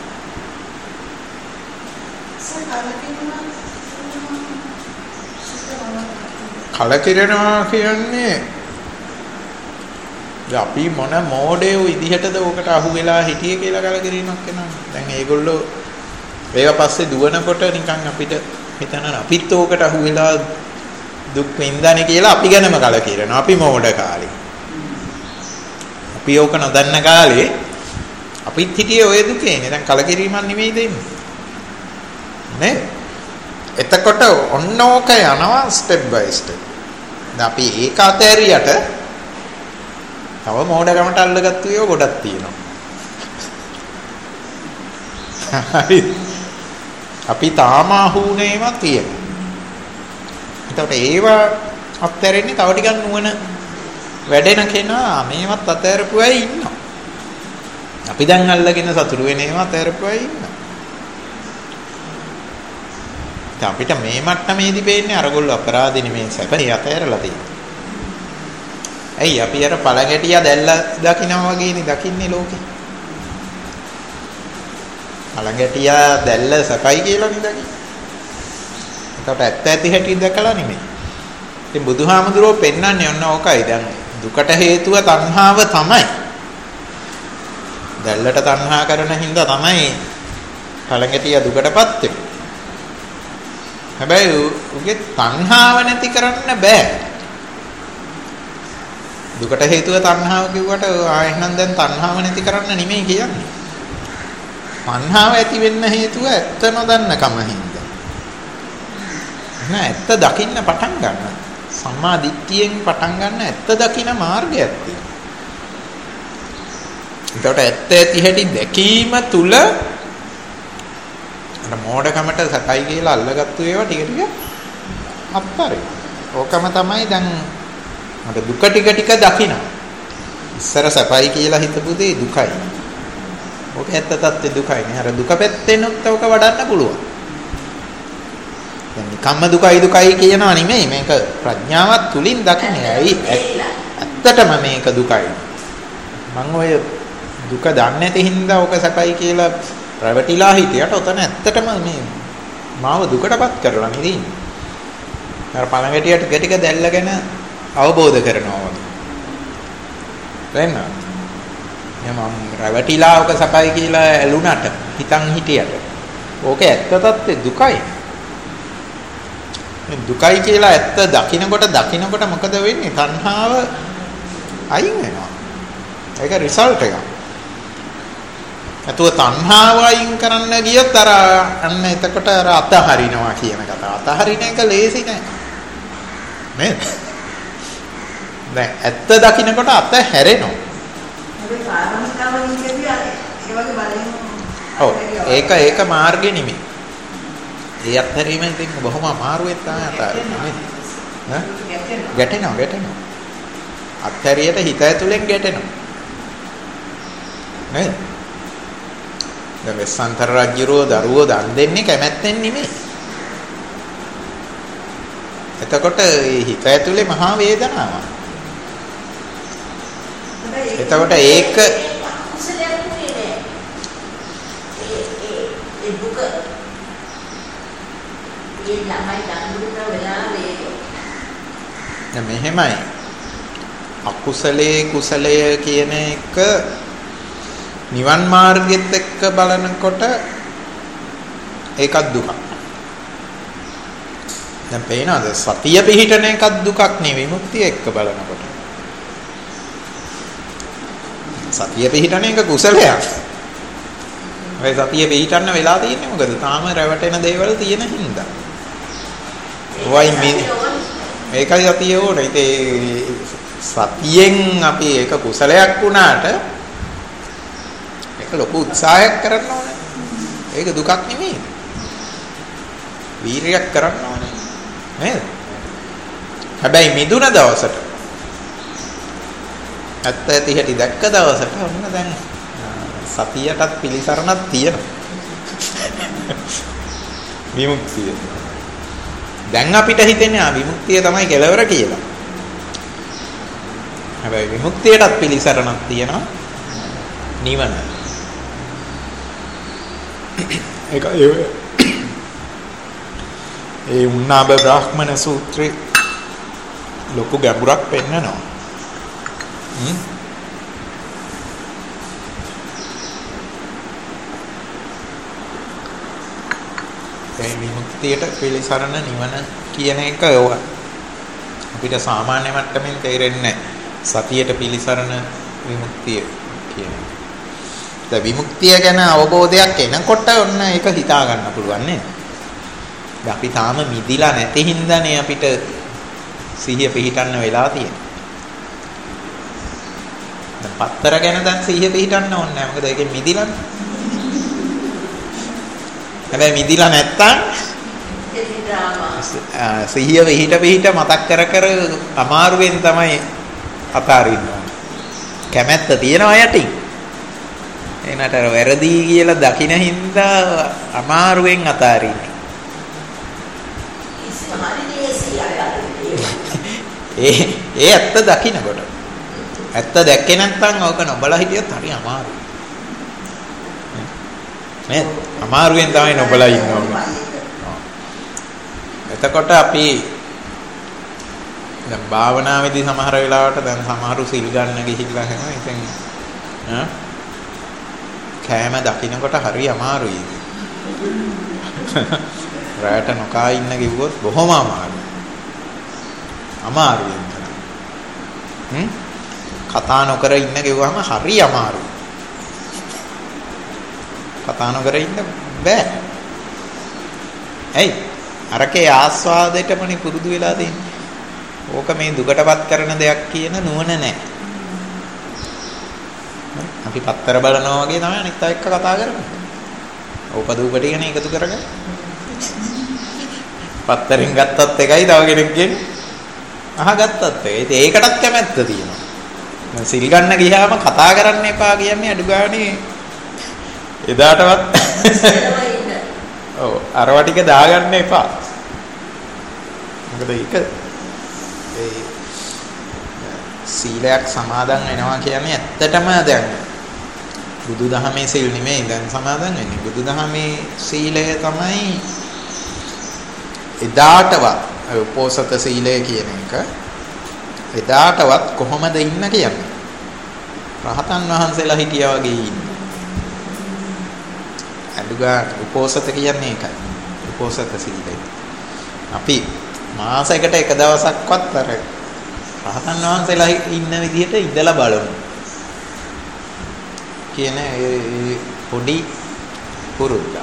කලකිරෙනවා කියන්නේ අපි මොන මෝඩේ විදිහටද ඕකට අහු වෙලා හිටියේ කියලා කලකිරීමක් වෙනවා. දැන් ඒගොල්ලෝ ඒව පස්සේ දුවනකොට නිකන් අපිට හිතනවා අපිත් ඕකට අහු වෙලා දුක් විඳානේ කියලා අපි ගැනම කලකිරෙනවා. අපි මෝඩ කාලේ. අපි ඕක නොදන්න කාලේ අපිත් හිටියේ ඔය දුකේනේ. දැන් කලකිරීමක් නෙමෙයි දෙන්නේ. නේ? එතකොට ඔන්න ඕක යනවා ස්ටෙප් බයි ස්ටෙප්. දැන් අපි ඒක අතෑරියට තව මෝඩකමට අල්ලගත්තු ඒවා ගොඩක් තියෙනවා. හරි. අපි තාම අහුුණේවා තියෙනවා. එතකොට ඒවා අත්හැරෙන්නේ තව ටිකක් නුවණ වැඩෙන කෙනා මේවත් අතහැරපු අය ඉන්නවා. අපි දැන් අල්ලගෙන සතුටු වෙන ඒවා අතහැරපු අය ඉන්නවා. දැන් අපිට මේ මට්ටමේදී පේන්නේ අරගොල්ලෝ අපරාධ නෙමේ සැපේ අතහැරලා තියෙනවා. ඇයි අපි අර පළඟැටියා දැල්ලා දකින්නවා වගේනේ දකින්නේ ලෝකේ. පළඟැටියා දැල්ල සපයි කියලා නේ දකින්නේ. ඒකට ඇත්ත ඇති හැටි දැකලා නෙමෙයි. ඉතින් බුදුහාමුදුරුවෝ පෙන්වන්නේ ඔන්න ඕකයි. දැන් දුකට හේතුව තණ්හාව තමයි. දැල්ලට තණ්හා කරන හින්දා තමයි පළඟැටියා දුකටපත් වෙන්නේ. හැබැයි උගේ තණ්හාව නැති කරන්න බෑ. දුකට හේතුව තණ්හාව කිව්වට ආයෙනම් දැන් තණ්හාව නැති කරන්න නෙමෙයි කියන්නේ. තණ්හාව ඇති වෙන්න හේතුව ඇත්ත නොදන්නකම හින්දා. නෑ ඇත්ත දකින්න පටන් ගන්න. සම්මා දිට්ඨියෙන් පටන් ගන්න ඇත්ත දකින්න මාර්ගයක් තියෙනවා. ඒකට ඇත්ත ඇති හැටි දැකීම තුල අර මෝඩකමට සතයි කියලා අල්ලගත්තු ඒවා ටික ටික අත්තරේ. ඕකම තමයි දැන් මට දුක ටික ටික දකින්න. ඉස්සර සපයි කියලා හිතපු දේ දුකයි. ඕක ඇත්ත තත්ත්වය දුකයිනේ. අර දුක පැත්තෙනුත් ඕක වඩන්න පුළුවන්. දැන් නිකම්ම දුකයි දුකයි කියනවා නෙමෙයි. මේක ප්‍රඥාවත් තුලින් දකින්නේ. ඇයි ඇත්තටම මේක දුකයි. මම ඔය දුක දන්නේ නැති හින්දා ඕක සපයි කියලා රැවටිලා හිටියට ඔතන ඇත්තටම මේ මාව දුකටපත් කරලා නෙදී. අර පළඟැටියට ටික ටික දැල්ලගෙන අවබෝධ කරනවා වගේ. වෙනවා. මම රැවටිලා ඔක සපයි කියලා ඇලුනට හිතන් හිටියට ඕක ඇත්ත තත්ත්වය දුකයි. මේ දුකයි කියලා ඇත්ත දකින්නකොට දකින්නකොට මොකද වෙන්නේ? තණ්හාව අයින් වෙනවා. ඒක රිසල්ට් එකක්. අතෝ තණ්හාව අයින් කරන්න ගියොත් අර අන්න එතකොට අර අතහරිනවා කියන කතාව. අතහරින එක ලේසි නෑ. නේද? දැන් ඇත්ත දකින්නකොට අත හැරෙනවා. ඔව් ඒක ඒක මාර්ගෙ නෙමෙයි. ඒ අත්හැරීම ඉතින් බොහොම අමාරුවෙන් තමයි අතාරින්නේ නේද? ඈ ගැටෙනවා ගැටෙනවා. අත්හැරියට හිත ඇතුලෙන් ගැටෙනවා. නේද? දැන් වෙස්සන්තර රජුරෝ දරුවෝ දන් දෙන්නේ කැමැත්තෙන් නෙමෙයි. එතකොට හිත ඇතුලේ මහා වේදනාවක්. එතකොට ඒක කුසලයක් නෙමෙයි. ඒ ඒ ඒ දුක ඒ ළමයි දඬුවම වෙලාවේ දැන් මෙහෙමයි. අකුසලයේ කුසලය කියන එක නිවන් මාර්ගෙත් එක්ක බලනකොට ඒකත් දුකක්. දැන් පේනවද සතිය පිහිටන එකත් දුකක් නෙවෙයි විමුක්තිය එක්ක බලනකොට. සතිය පිහිටන එක කුසලයක්. ඔය සතිය පිහිටන්න වෙලා තියෙන්නේ මොකද? තාම රැවටෙන දේවල් තියෙන හින්දා. වයි මේ මේකයි සතිය ඕනේ. ඉතින් සතියෙන් අපි ඒක කුසලයක් වුණාට ඒක ලොකු උත්සාහයක් කරන්න ඕනේ. ඒක දුකක් නෙමෙයි. වීරියක් කරන්න ඕනේ. නේද? හැබැයි මිදුන දවසට ඇත්ත ඇති හැටි දැක්ක දවසට ඔන්න දැන් සතියටත් පිළිසරණක් තියෙනවා. විමුක්තිය. දැන් අපිට හිතෙන්නේ ආ විමුක්තිය තමයි කෙලවර කියලා. හැබැයි විමුක්තියටත් පිළිසරණක් තියෙනවා. නිවන. ඒක ඒ උන්නාබ බ්‍රාහ්මණ සූත්‍රේ ලොකු ගැඹුරක් පෙන්නනවා. හ්ම් ඒ විමුක්තියට පිළිසරණ නිවන කියන එක අපිට සාමාන්‍ය මට්ටමින් තේරෙන්නේ නැහැ. සතියට පිළිසරණ විමුක්තිය කියන එක. දැන් විමුක්තිය ගැන අවබෝධයක් එනකොට ඔන්න ඒක හිතා ගන්න පුළුවන් නේද? දැන් අපි තාම මිදිලා නැති හින්දානේ අපිට සිහිය පිහිටන්න වෙලා තියෙන්නේ. දැන් පත්තර ගැන දැන් සිහිය පිහිටන්න ඕනේ නැහැ. මොකද ඒකෙන් මිදිලානේ. හැබැයි මිදිලා නැත්තම් සිහිය පිහිට පිහිට මතක් කර කර අමාරුවෙන් තමයි අතාරින්න ඕනේ. කැමැත්ත තියනවා යටින්. එනට වැරදි කියලා දකින්න හින්දා අමාරුවෙන් අතාරින්නේ. ඒ ඒ ඇත්ත දකින්නකොට ඇත්ත දැක්කේ නැත්නම් ඕක නොබලා හිටියොත් හරි අමාරුයි. නේද? අමාරුවෙන් තමයි නොබලා ඉන්න ඕනේ. එතකොට අපි දැන් භාවනාවේදී සමහර වෙලාවට දැන් සමහරු සිල් ගන්න ගිහිල්ලා හැම ඉතින් ඈ කෑම දකින්නකොට හරි අමාරුයි. රැට නොකා ඉන්න කිව්වොත් බොහොම අමාරුයි. අමාරුයි. හ්ම් කතා නොකර ඉන්න කිව්වම හරි අමාරුයි. කතා නොකර ඉන්න බෑ. ඇයි? අරකේ ආස්වාදයටමනේ පුරුදු වෙලා තියෙන්නේ. ඕක මේ දුකටපත් කරන දෙයක් කියන නුවණ නැහැ. අපි පත්තර බලනවා වගේ තමයි අනිත් අය එක්ක කතා කරන්නේ. ඕපදූප ටිකනේ එකතු කරගෙන. පත්තරෙන් ගත්තත් එකයි තව කෙනෙක්ගෙන් අහගත්තත් එකයි. ඉතින් ඒකටත් කැමැත්ත තියෙනවා. සිල් ගන්න ගියාම කතා කරන්න එපා කියන්නේ අඩු ගානේ එදාටවත් ඔව් අරවා ටික දාගන්න එපා. මොකද ඒක ඒ සීලයක් සමාදන් වෙනවා කියන්නේ ඇත්තටම දැන් බුදුදහමේ සීල් නෙමෙයි දැන් සමාදන් වෙන්නේ. බුදුදහමේ සීලය තමයි එදාටවත් උපෝසත සීලය කියන එක එදාටවත් කොහොමද ඉන්න කියන්නේ. රහතන් වහන්සේලා හිටියා වගේ ඉන්න. අදුගා උපෝසත කියන්නේ ඒකයි. උපෝසත සීලය. අපි මාසයකට එක දවසක්වත් අර රහතන් වහන්සේලා ඉන්න විදිහට ඉඳලා බලමු. කියන ඒ පොඩි පුරුද්ද.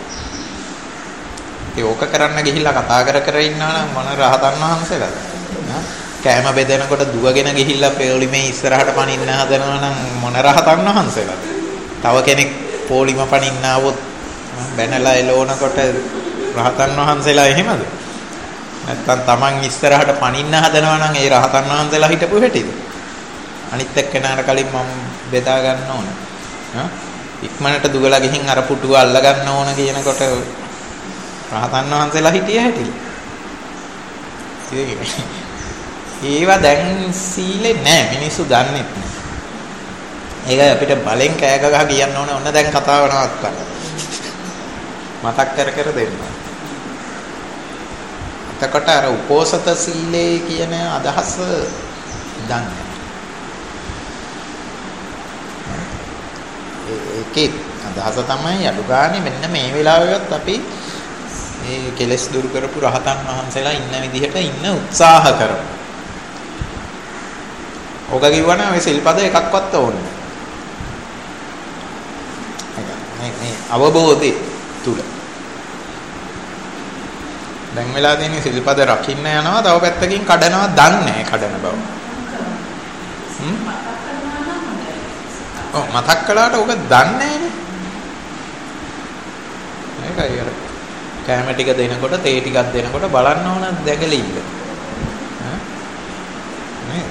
ඒ ඕක කරන්න ගිහිල්ලා කතා කර කර ඉන්නවා නම් මොන රහතන් වහන්සේලාද? කෑම බෙදනකොට දුවගෙන ගිහිල්ලා පොලිමේ ඉස්සරහට පනින්න හදනවා නම් මොන රහතන් වහන්සේලාද? තව කෙනෙක් පොලිම පනින්න આવොත් බැනලා එලවනකොට රහතන් වහන්සේලා එහෙමද? නැත්තම් Taman ඉස්සරහට පනින්න හදනවා නම් ඒ රහතන් වහන්සේලා හිටපු හැටිද? අනිත් එක්කෙනාට කලින් මම බෙදා ගන්න ඕන. හා ඉක්මනට දුවලා ගිහින් අර පුටුව අල්ල ගන්න ඕන කියනකොට රහතන් වහන්සේලා හිටිය හැටිද? ඒවා දැන් සීලේ නෑ මිනිස්සු දන්නේ නැහැ. ඒකයි අපිට බලෙන් කෑ ගහ කියන්න ඕනේ ඔන්න දැන් කතාව නවත්තන්න. මතක් කර කර දෙන්න. එතකොට අර උපෝසත සීලේ කියන අදහස දන්නේ. ඒකේ අදහස තමයි අඩු ගානේ මෙන්න මේ වෙලාවෙවත් අපි මේ කෙලෙස් දුරු කරපු රහතන් වහන්සේලා ඉන්න විදිහට ඉන්න උත්සාහ කරමු. ඔක කිව්වනම් ඔය සිල්පද එකක්වත් ඕනේ නැහැ. මේ අවබෝධය තුල දැන් වෙලා තියෙන සිල්පද රකින්න යනවා තව පැත්තකින් කඩනවා දන්නේ නැහැ කඩන බව. හ්ම් ඔව් මතක් කළාට ඔක දන්නේ නැහැනේ. ඒකයි අර කැම ටික දෙනකොට තේ ටිකක් දෙනකොට බලන්න ඕන දැකලිල්ල. ඈ නේ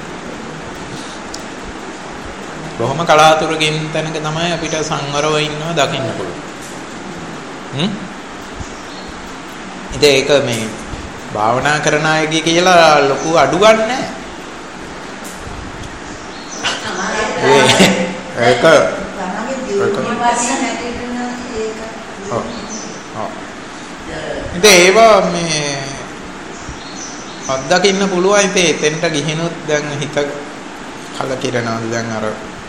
බොහොම කලාතුරකින් තැනක තමයි අපිට සංවරව ඉන්නව දකින්න පුළුවන්. හ්ම් ඉතින් ඒක මේ භාවනා කරන අයගේ කියලා ලොකු අඩුවක් නැහැ. ඒක තමගේ දියුණුව වශයෙන් හැටියට ඒක ඔව් ඔව් ඉතින් ඒවා මේ අත්දකින්න පුළුවන්. ඉතින් එතෙන්ට ගිහිනුත් දැන් හිත කලකිරෙනවා. දැන් අර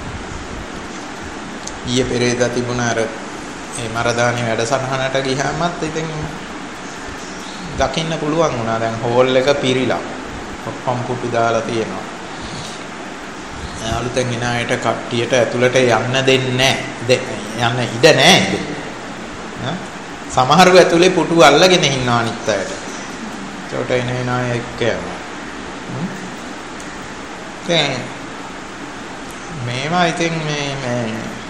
ඊයේ පෙරේදා තිබුණ අර මේ මරදානේ වැඩසටහනට ගියාමත් ඉතින් දකින්න පුළුවන් වුණා. දැන් හෝල් එක පිරිලා ඔක්කොම පුටු දාලා තියෙනවා. අලුතෙන් එන අයට කට්ටියට ඇතුළට යන්න දෙන්නේ නැහැ. යන්න ඉඩ නැහැ. ඈ සමහරව ඇතුලේ පුටු අල්ලගෙන ඉන්නවා අනිත් අයට. ඒකට එන එන අය එක්ක යනවා. දැන් මේවා ඉතින් මේ මේ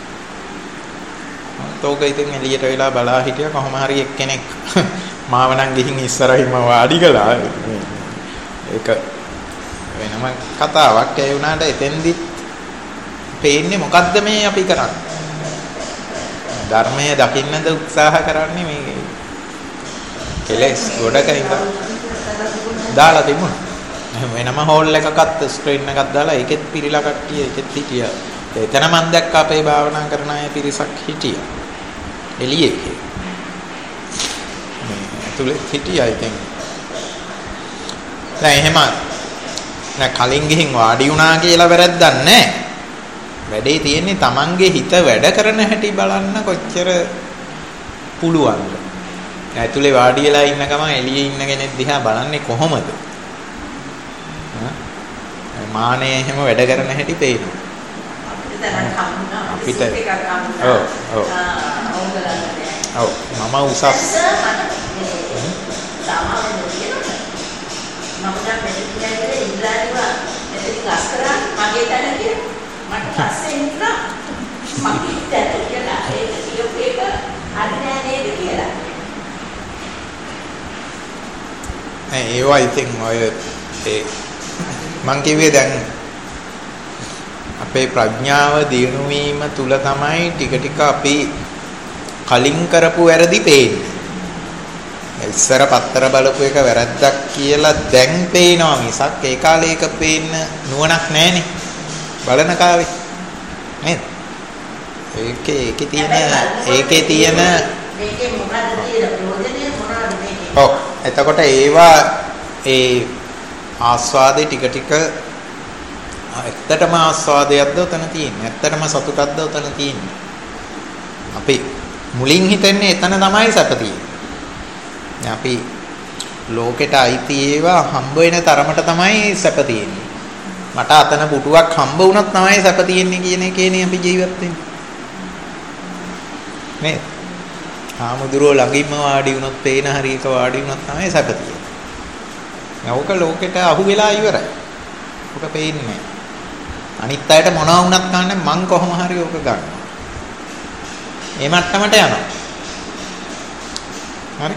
තෝක ඉතින් එළියට වෙලා බලා හිටියා කොහොම හරි එක්කෙනෙක් මාව නම් ගිහින් ඉස්සරහින්ම වාඩි කළා. ඒක වෙනම කතාවක්. ඒ වුණාට එතෙන්දි පේන්නේ මොකද්ද මේ අපි කරන්නේ? ධර්මයේ දකින්නද උත්සාහ කරන්නේ මේ කෙලෙස් ගොඩක ඉඳලා දාලා තිබුණා. වෙනම හෝල් එකකත් ස්ක්‍රීන් එකක් දාලා ඒකෙත් පිරීලා කට්ටිය ඒකෙත් හිටියා. එතන මම දැක්ක අපේ භාවනා කරන අය පිරිසක් හිටියා. එළියේ. මේ ඇතුලේ හිටියා ඉතින්. දැන් එහෙම නෑ කලින් ගිහින් වාඩි වුණා කියලා වැරද්දක් නෑ. වැඩේ තියෙන්නේ Tamange හිත වැඩ කරන හැටි බලන්න කොච්චර පුළුවන්ද. ඇතුලේ වාඩි වෙලා ඉන්න ගමන් එළියේ ඉන්න කෙනෙක් දිහා බලන්නේ කොහොමද? මානෙ එහෙම වැඩ කරන හැටි පේනවා. අපිට ඔව් ඔව් ඔව් මම උසස් මම දැන් මෙතන ඉඳලා ඉඳලා මෙතන ක්ලාස් කරා මගේ තැන කියලා මට පස්සේ ඉන්නවා මගේ තැන කියලා ඒක කියපු එක හරි නෑ නේද කියලා. නෑ ඒවා ඉතින් ඔය ඒ මං කිව්වේ දැන් අපේ ප්‍රඥාව දියුණු වීම තුල තමයි ටික ටික අපි කලින් කරපු වැරදි පේන්නේ. ඉස්සර පත්තර බලපු එක වැරද්දක් කියලා දැන් පේනවා මිසක් ඒ කාලේ ඒක පේන්න නුවණක් නැහනේ. බලන කාවේ නේද? ඒකේ ඒකේ තියෙන ඒකේ තියෙන මේකේ මොකද්ද තියෙන ප්‍රයෝජනේ මොනවද මේකේ? ඔව් එතකොට ඒවා ඒ ආස්වාදේ ටික ටික ඇත්තටම ආස්වාදයක්ද උතන තියෙන්නේ. ඇත්තටම සතුටක්ද උතන තියෙන්නේ. අපි මුලින් හිතන්නේ එතන තමයි සැප තියෙන්නේ. අපි ලෝකෙට අයිති ඒවා හම්බ වෙන තරමට තමයි සැප තියෙන්නේ. මට අතන පුටුවක් හම්බ වුණොත් තමයි සැප තියෙන්නේ කියන එකේනේ අපි ජීවත් වෙන්නේ. නේ? ආමුදුරෝ ළඟින්ම වාඩි වුණොත් පේන හරියක වාඩි වුණොත් තමයි සැප තියෙන්නේ. යෝක ලෝකෙට අහු වෙලා ඉවරයි. ඔක පේන්නේ නැහැ. අනිත් අයට මොනවා වුණත් කන්නේ මං කොහොම හරි ඔක ගන්නවා. මේ මට්ටමට යනවා. හරි?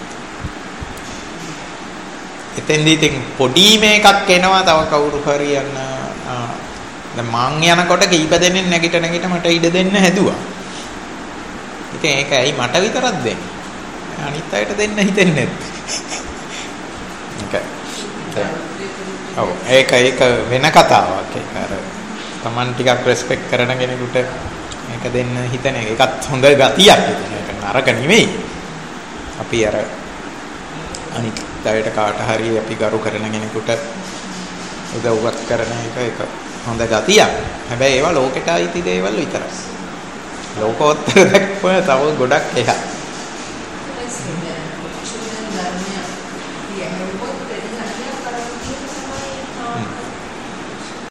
එතෙන්දී ඉතින් පොඩි මේකක් එනවා තව කවුරු හරි යන දැන් මං යනකොට කීප දෙනෙක් නැගිට නැගිට මට ඉඩ දෙන්න හැදුවා. ඉතින් ඒක ඇයි මට විතරක් දෙන්නේ? අනිත් අයට දෙන්න හිතෙන්නේ නැද්ද? ඒක ඔව් ඒක ඒක වෙන කතාවක්. ඒක අර Taman ටිකක් රෙස්පෙක්ට් කරන කෙනෙකුට මේක දෙන්න හිතන එක. ඒකත් හොඳ ගතියක්. ඒක නරක නෙමෙයි. අපි අර අනිත් අයට කාට හරි අපි ගරු කරන කෙනෙකුට උදව්වක් කරන එක ඒක හොඳ ගතියක්. හැබැයි ඒවා ලෝකෙට අයිති දේවල් විතරයි. ලෝකෝත්තර දක්වන තව ගොඩක් එහා.